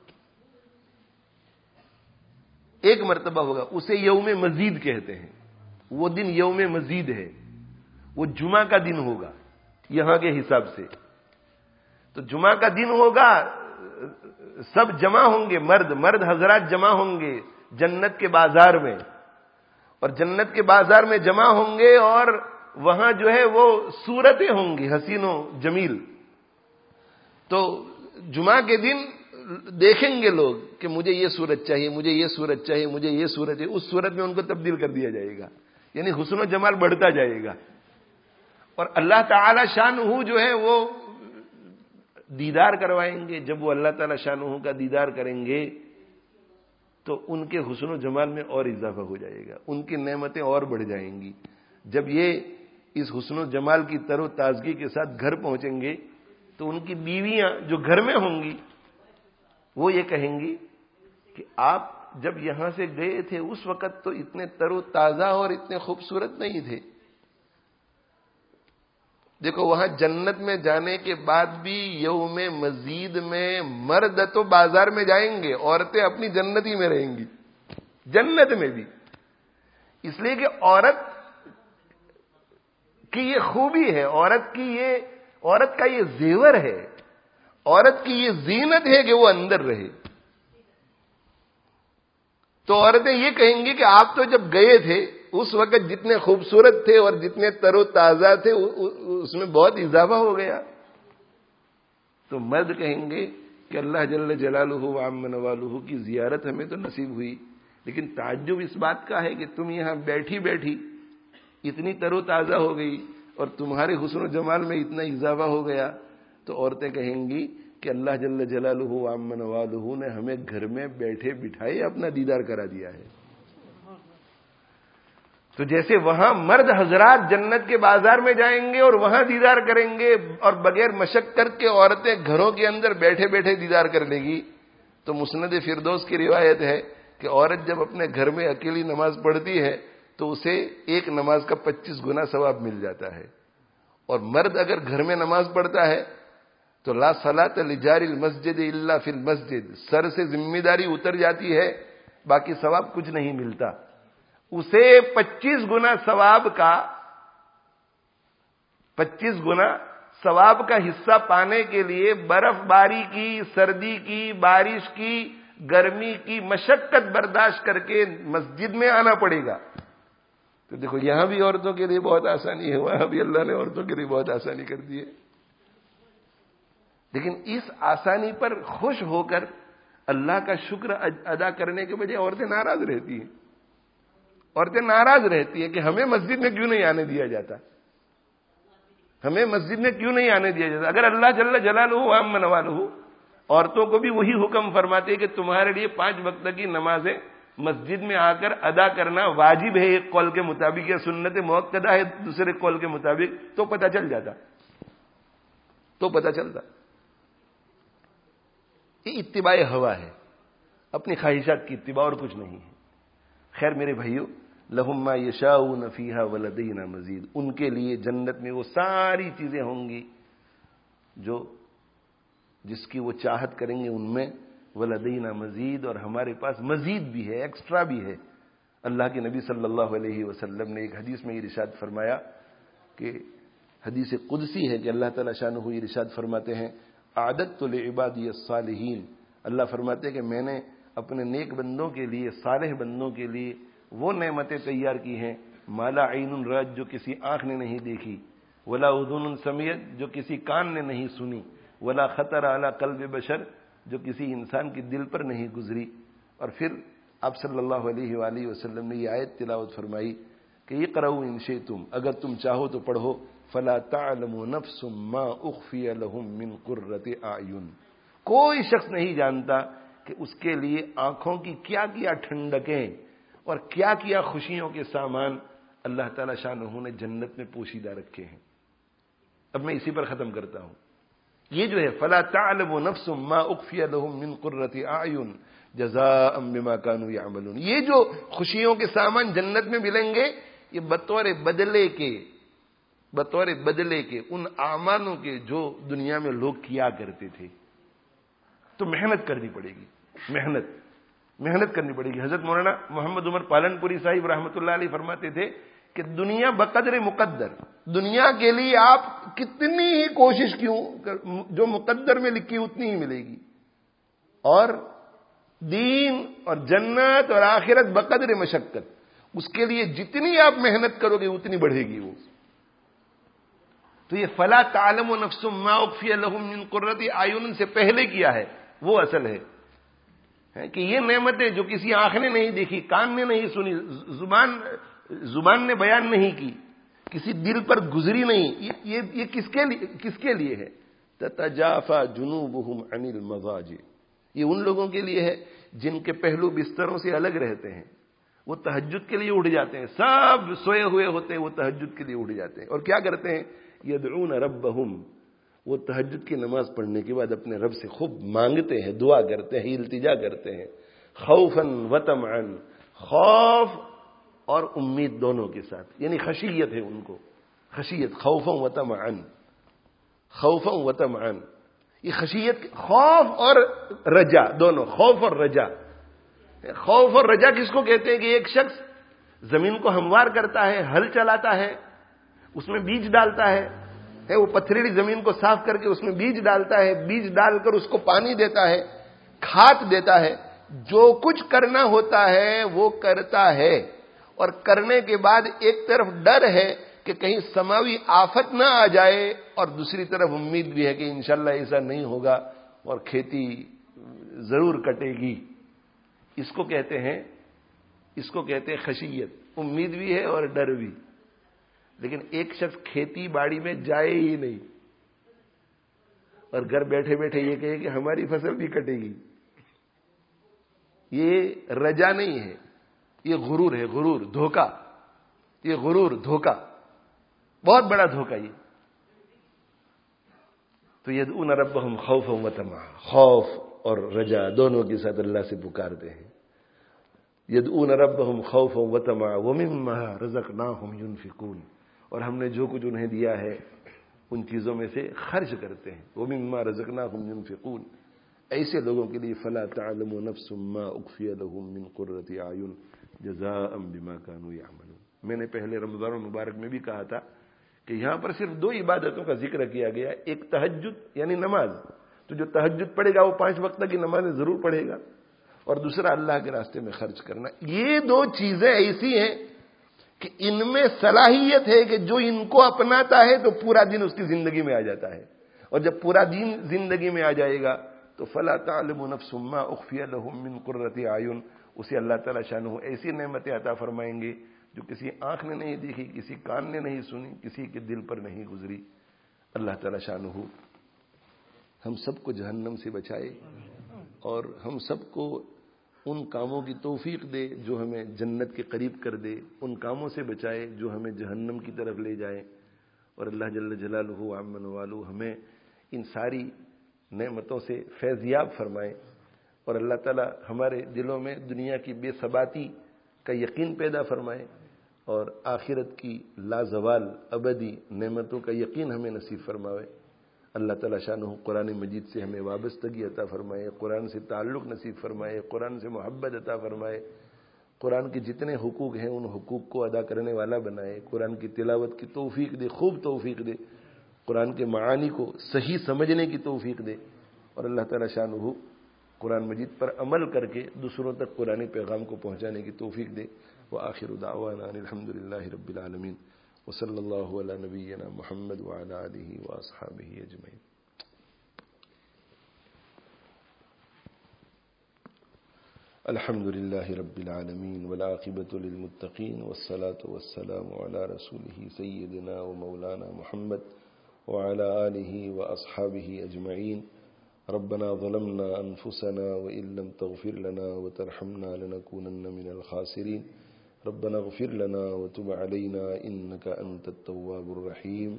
ایک مرتبہ ہوگا. اسے یوم مزید کہتے ہیں. وہ دن یوم مزید ہے، وہ جمعہ کا دن ہوگا یہاں کے حساب سے. تو جمعہ کا دن ہوگا، سب جمع ہوں گے، مرد حضرات جمع ہوں گے جنت کے بازار میں، اور جنت کے بازار میں جمع ہوں گے، اور وہاں جو ہے وہ صورتیں ہوں گی حسین و جمیل. تو جمعہ کے دن دیکھیں گے لوگ کہ مجھے یہ صورت چاہیے، مجھے یہ صورت چاہیے، مجھے یہ صورت ہے. اس صورت میں ان کو تبدیل کر دیا جائے گا، یعنی حسن و جمال بڑھتا جائے گا. اور اللہ تعالی شانہ جو ہے وہ دیدار کروائیں گے. جب وہ اللہ تعالی شانہ کا دیدار کریں گے تو ان کے حسن و جمال میں اور اضافہ ہو جائے گا، ان کی نعمتیں اور بڑھ جائیں گی. جب یہ اس حسن و جمال کی تر و تازگی کے ساتھ گھر پہنچیں گے تو ان کی بیویاں جو گھر میں ہوں گی وہ یہ کہیں گی کہ آپ جب یہاں سے گئے تھے اس وقت تو اتنے تر و تازہ اور اتنے خوبصورت نہیں تھے. دیکھو وہاں جنت میں جانے کے بعد بھی یوم مزید میں مرد تو بازار میں جائیں گے، عورتیں اپنی جنت ہی میں رہیں گی، جنت میں بھی. اس لیے کہ عورت کی یہ خوبی ہے، عورت کا یہ زیور ہے، عورت کی یہ زینت ہے کہ وہ اندر رہے. تو عورتیں یہ کہیں گی کہ آپ تو جب گئے تھے اس وقت جتنے خوبصورت تھے اور جتنے تر و تازہ تھے اس میں بہت اضافہ ہو گیا. تو مرد کہیں گے کہ اللہ جل جلالہ وعم نوالہ کی زیارت ہمیں تو نصیب ہوئی، لیکن تعجب اس بات کا ہے کہ تم یہاں بیٹھی بیٹھی اتنی تر و تازہ ہو گئی اور تمہارے حسن و جمال میں اتنا اضافہ ہو گیا. تو عورتیں کہیں گی کہ اللہ جل جلالہ وعم نوالہ نے ہمیں گھر میں بیٹھے بٹھائے اپنا دیدار کرا دیا ہے. تو جیسے وہاں مرد حضرات جنت کے بازار میں جائیں گے اور وہاں دیدار کریں گے، اور بغیر مشقت کے عورتیں گھروں کے اندر بیٹھے بیٹھے دیدار کر لیں گی. تو مسند فردوس کی روایت ہے کہ عورت جب اپنے گھر میں اکیلی نماز پڑھتی ہے تو اسے ایک نماز کا 25 گنا ثواب مل جاتا ہے، اور مرد اگر گھر میں نماز پڑھتا ہے تو لا صلاۃ لجار المسجد الا فی المسجد، سر سے ذمہ داری اتر جاتی ہے، باقی ثواب کچھ نہیں ملتا. اسے 25 گنا ثواب کا حصہ پانے کے لیے برف باری کی، سردی کی، بارش کی، گرمی کی مشقت برداشت کر کے مسجد میں آنا پڑے گا. تو دیکھو یہاں بھی عورتوں کے لیے بہت آسانی ہے، وہاں بھی اللہ نے عورتوں کے لیے بہت آسانی کر دی ہے. لیکن اس آسانی پر خوش ہو کر اللہ کا شکر ادا کرنے کے بجائے عورتیں ناراض رہتی ہیں. عورتیں ناراض رہتی ہیں کہ ہمیں مسجد میں کیوں نہیں آنے دیا جاتا، ہمیں مسجد میں کیوں نہیں آنے دیا جاتا. اگر اللہ جل جلالہ وعم نوالہ عورتوں کو بھی وہی حکم فرماتے کہ تمہارے لیے 5 وقت کی نمازیں مسجد میں آ کر ادا کرنا واجب ہے ایک قول کے مطابق، یا سنت مؤکدہ ہے دوسرے قول کے مطابق، تو پتہ چل جاتا، تو پتہ چلتا. یہ اتباع ہوا ہے، اپنی خواہشات کی اتباع اور کچھ نہیں ہے. خیر میرے بھائیو، لہم ما یشاؤون فیہا ولدینا مزید، ان کے لیے جنت میں وہ ساری چیزیں ہوں گی جو جس کی وہ چاہت کریں گے ان میں، ولدینا مزید، اور ہمارے پاس مزید بھی ہے، ایکسٹرا بھی ہے۔ اللہ کے نبی صلی اللہ علیہ وسلم نے ایک حدیث میں یہ ارشاد فرمایا کہ حدیث قدسی ہے کہ اللہ تعالیٰ شانہ یہ ارشاد فرماتے ہیں، اعددت لعبادی الصالحین، اللہ فرماتے ہیں کہ میں نے اپنے نیک بندوں کے لیے، صالح بندوں کے لیے وہ نعمتیں تیار کی ہیں، مالا عین رأت، جو کسی آنکھ نے نہیں دیکھی، ولا اذن سمعت، جو کسی کان نے نہیں سنی، ولا خطر علی قلب بشر، جو کسی انسان کے دل پر نہیں گزری۔ اور پھر آپ صلی اللہ علیہ وآلہ وسلم نے یہ آیت تلاوت فرمائی کہ اقرؤوا ان شئتم، اگر تم چاہو تو پڑھو، فلا تعلم نفس ما اخفی لهم من قرۃ اعین، کوئی شخص نہیں جانتا کہ اس کے لیے آنکھوں کی کیا کیا ٹھنڈکیں اور کیا کیا خوشیوں کے سامان اللہ تعالی شانہ نے جنت میں پوشیدہ رکھے ہیں۔ اب میں اسی پر ختم کرتا ہوں، یہ جو ہے فلا تعلم نفس ما اخفی لهم من قرۃ اعین جزاء بما كانوا يعملون، یہ جو خوشیوں کے سامان جنت میں ملیں گے، یہ بطور بدلے کے ان اعمالوں کے جو دنیا میں لوگ کیا کرتے تھے۔ تو محنت کرنی پڑے گی، محنت کرنی پڑے گی۔ حضرت مولانا محمد عمر پالن پوری صاحب رحمۃ اللہ علیہ فرماتے تھے کہ دنیا بقدر مقدر، دنیا کے لیے آپ کتنی ہی کوشش کیوں، جو مقدر میں لکھی اتنی ہی ملے گی، اور دین اور جنت اور آخرت بقدر مشقت، اس کے لیے جتنی آپ محنت کرو گے اتنی بڑھے گی وہ۔ تو یہ فلا تعلم نفس ما اخفی لهم من قرۃ اعین سے پہلے کیا ہے وہ اصل ہے کہ یہ نعمتیں جو کسی آنکھ نے نہیں دیکھی، کان نے نہیں سنی، زبان نے بیان نہیں کی، کسی دل پر گزری نہیں، یہ کس کے لیے ہے؟ تتجافى جنوبهم عن المضاجع، یہ ان لوگوں کے لیے ہے جن کے پہلو بستروں سے الگ رہتے ہیں، وہ تہجد کے لیے اٹھ جاتے ہیں، سب سوئے ہوئے ہوتے ہیں، وہ تہجد کے لیے اٹھ جاتے ہیں، اور کیا کرتے ہیں؟ یدعون ربهم، وہ تہجد کی نماز پڑھنے کے بعد اپنے رب سے خوب مانگتے ہیں، دعا کرتے ہیں، التجا کرتے ہیں، خوفا وطمعا، خوف اور امید دونوں کے ساتھ، یعنی خشیت ہے ان کو، خشیت، خوفا وطمعا، یہ خشیت، خوف اور رجا دونوں، خوف اور رجا۔ خوف اور رجا کس کو کہتے ہیں؟ کہ ایک شخص زمین کو ہموار کرتا ہے، ہل چلاتا ہے، اس میں بیج ڈالتا ہے، وہ پتھریلی زمین کو صاف کر کے اس میں بیج ڈالتا ہے، بیج ڈال کر اس کو پانی دیتا ہے، کھاد دیتا ہے، جو کچھ کرنا ہوتا ہے وہ کرتا ہے، اور کرنے کے بعد ایک طرف ڈر ہے کہ کہیں سماوی آفت نہ آ جائے، اور دوسری طرف امید بھی ہے کہ انشاءاللہ ایسا نہیں ہوگا اور کھیتی ضرور کٹے گی۔ اس کو کہتے ہیں خشیت، امید بھی ہے اور ڈر بھی۔ لیکن ایک شخص کھیتی باڑی میں جائے ہی نہیں اور گھر بیٹھے بیٹھے یہ کہے کہ ہماری فصل بھی کٹے گی، یہ رجا نہیں ہے، یہ غرور ہے، دھوکہ، یہ دھوکہ، بہت بڑا دھوکہ یہ۔ تو یدعون ربهم خوفا وطمعا، خوف اور رجا دونوں کے ساتھ اللہ سے پکارتے ہیں۔ یدعون ربهم خوفا وطمعا ومما رزقناهم ينفقون، اور ہم نے جو کچھ انہیں دیا ہے ان چیزوں میں سے خرچ کرتے ہیں۔ ومما رزقناهم ينفقون، ایسے لوگوں کے لیے فلا تعلم نفس ما اخفی لهم من قرۃ اعین جزاء بما كانوا يعملون۔ میں نے پہلے رمضان المبارک میں بھی کہا تھا کہ یہاں پر صرف دو عبادتوں کا ذکر کیا گیا، ایک تہجد یعنی نماز، تو جو تہجد پڑھے گا وہ 5 وقت کی نمازیں ضرور پڑھے گا، اور دوسرا اللہ کے راستے میں خرچ کرنا۔ یہ دو چیزیں ایسی ہیں کہ ان میں صلاحیت ہے کہ جو ان کو اپناتا ہے تو پورا دن اس کی زندگی میں آ جاتا ہے، اور جب پورا دن زندگی میں آ جائے گا تو فلا تعلم نفس ما اخفی لهم من قرۃ اعین، اسے اللہ تعالی شانہ ایسی نعمتیں عطا فرمائیں گے جو کسی آنکھ نے نہیں دیکھی، کسی کان نے نہیں سنی، کسی کے دل پر نہیں گزری۔ اللہ تعالی شانہ ہم سب کو جہنم سے بچائے، اور ہم سب کو ان کاموں کی توفیق دے جو ہمیں جنت کے قریب کر دے، ان کاموں سے بچائے جو ہمیں جہنم کی طرف لے جائیں، اور اللہ جل جلالہ عم نوالہ ہمیں ان ساری نعمتوں سے فیضیاب فرمائے، اور اللہ تعالی ہمارے دلوں میں دنیا کی بے ثباتی کا یقین پیدا فرمائے، اور آخرت کی لازوال ابدی نعمتوں کا یقین ہمیں نصیب فرمائے۔ اللہ تعالیٰ شانہ قرآن مجید سے ہمیں وابستگی عطا فرمائے، قرآن سے تعلق نصیب فرمائے، قرآن سے محبت عطا فرمائے، قرآن کے جتنے حقوق ہیں ان حقوق کو ادا کرنے والا بنائے، قرآن کی تلاوت کی توفیق دے، خوب توفیق دے، قرآن کے معانی کو صحیح سمجھنے کی توفیق دے، اور اللہ تعالیٰ شانہ قرآن مجید پر عمل کر کے دوسروں تک قرآن پیغام کو پہنچانے کی توفیق دے۔ وآخر دعوانا ان الحمد للہ رب العالمین وصلی اللہ علی نبینا محمد وعلی آلہ واصحابہ اجمعین۔ الحمد للہ رب العالمین والعاقبۃ للمتقین والصلاة والسلام علی رسولہ سیدنا ومولانا محمد وعلی آلہ واصحابہ اجمعین۔ ربنا ظلمنا انفسنا وان لم تغفر لنا وترحمنا لنكونن من الخاسرین۔ ربنا اغفر لنا وتب علينا انك انت التواب الرحیم۔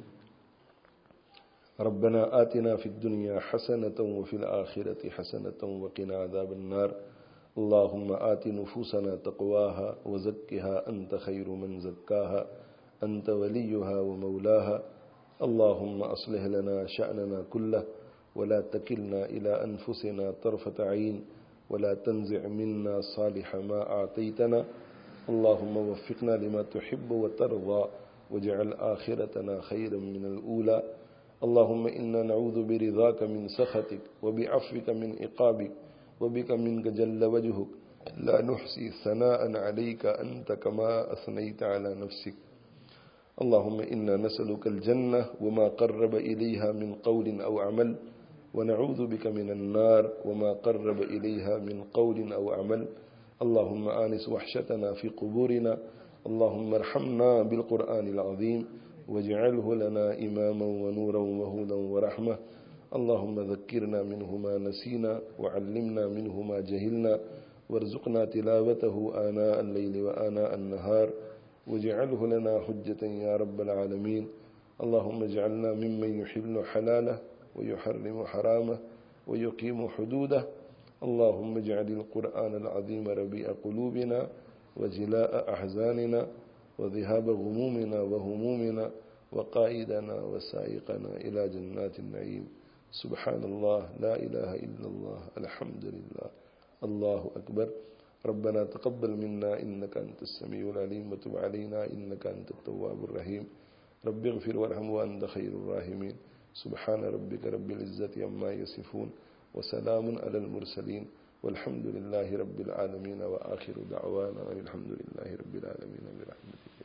ربنا آتنا في الدنيا حسنة وفي الآخرة حسنة وقنا عذاب النار۔ اللهم آت نفوسنا تقواها وزكها أنت خير من زكاها أنت وليها ومولاها۔ اللهم أصلح لنا شأننا كله ولا تكلنا إلى أنفسنا طرفة عين ولا تنزع منا صالح ما أعطيتنا۔ اللهم وفقنا لما تحب وترضى واجعل آخرتنا خيرا من الأولى۔ اللهم إنا نعوذ برضاك من سخطك وبعفوك من عقابك وبك منك جل وجهك لا نحصي ثناء عليك أنت كما أثنيت على نفسك۔ اللهم إنا نسألك الجنة وما قرب إليها من قول أو عمل ونعوذ بك من النار وما قرب إليها من قول أو عمل۔ اللهم آنس وحشتنا في قبورنا۔ اللهم ارحمنا بالقرآن العظيم واجعله لنا إماما ونورا وهدى ورحمة۔ اللهم ذكرنا منه ما نسينا وعلمنا منه ما جهلنا وارزقنا تلاوته آناء الليل وآناء النهار واجعله لنا حجة يا رب العالمين۔ اللهم اجعلنا ممن يحل حلاله ويحرم حرامه ويقيم حدوده۔ اللهم اجعل القرآن العظيم ربيع قلوبنا وجلاء أحزاننا وذهاب غمومنا وهمومنا وقائدنا وسائقنا إلى جنات النعيم۔ سبحان الله لا إله إلا الله الحمد لله الله أكبر۔ ربنا تقبل منا إنك أنت السميع العليم وتب علينا إنك أنت التواب الرحيم۔ رب اغفر وارحم وأنت خير الراحمين۔ سبحان ربك رب العزة عما يصفون وسلام على المرسلين والحمد لله رب العالمين وآخر دعوانا الحمد لله رب العالمين برحمته۔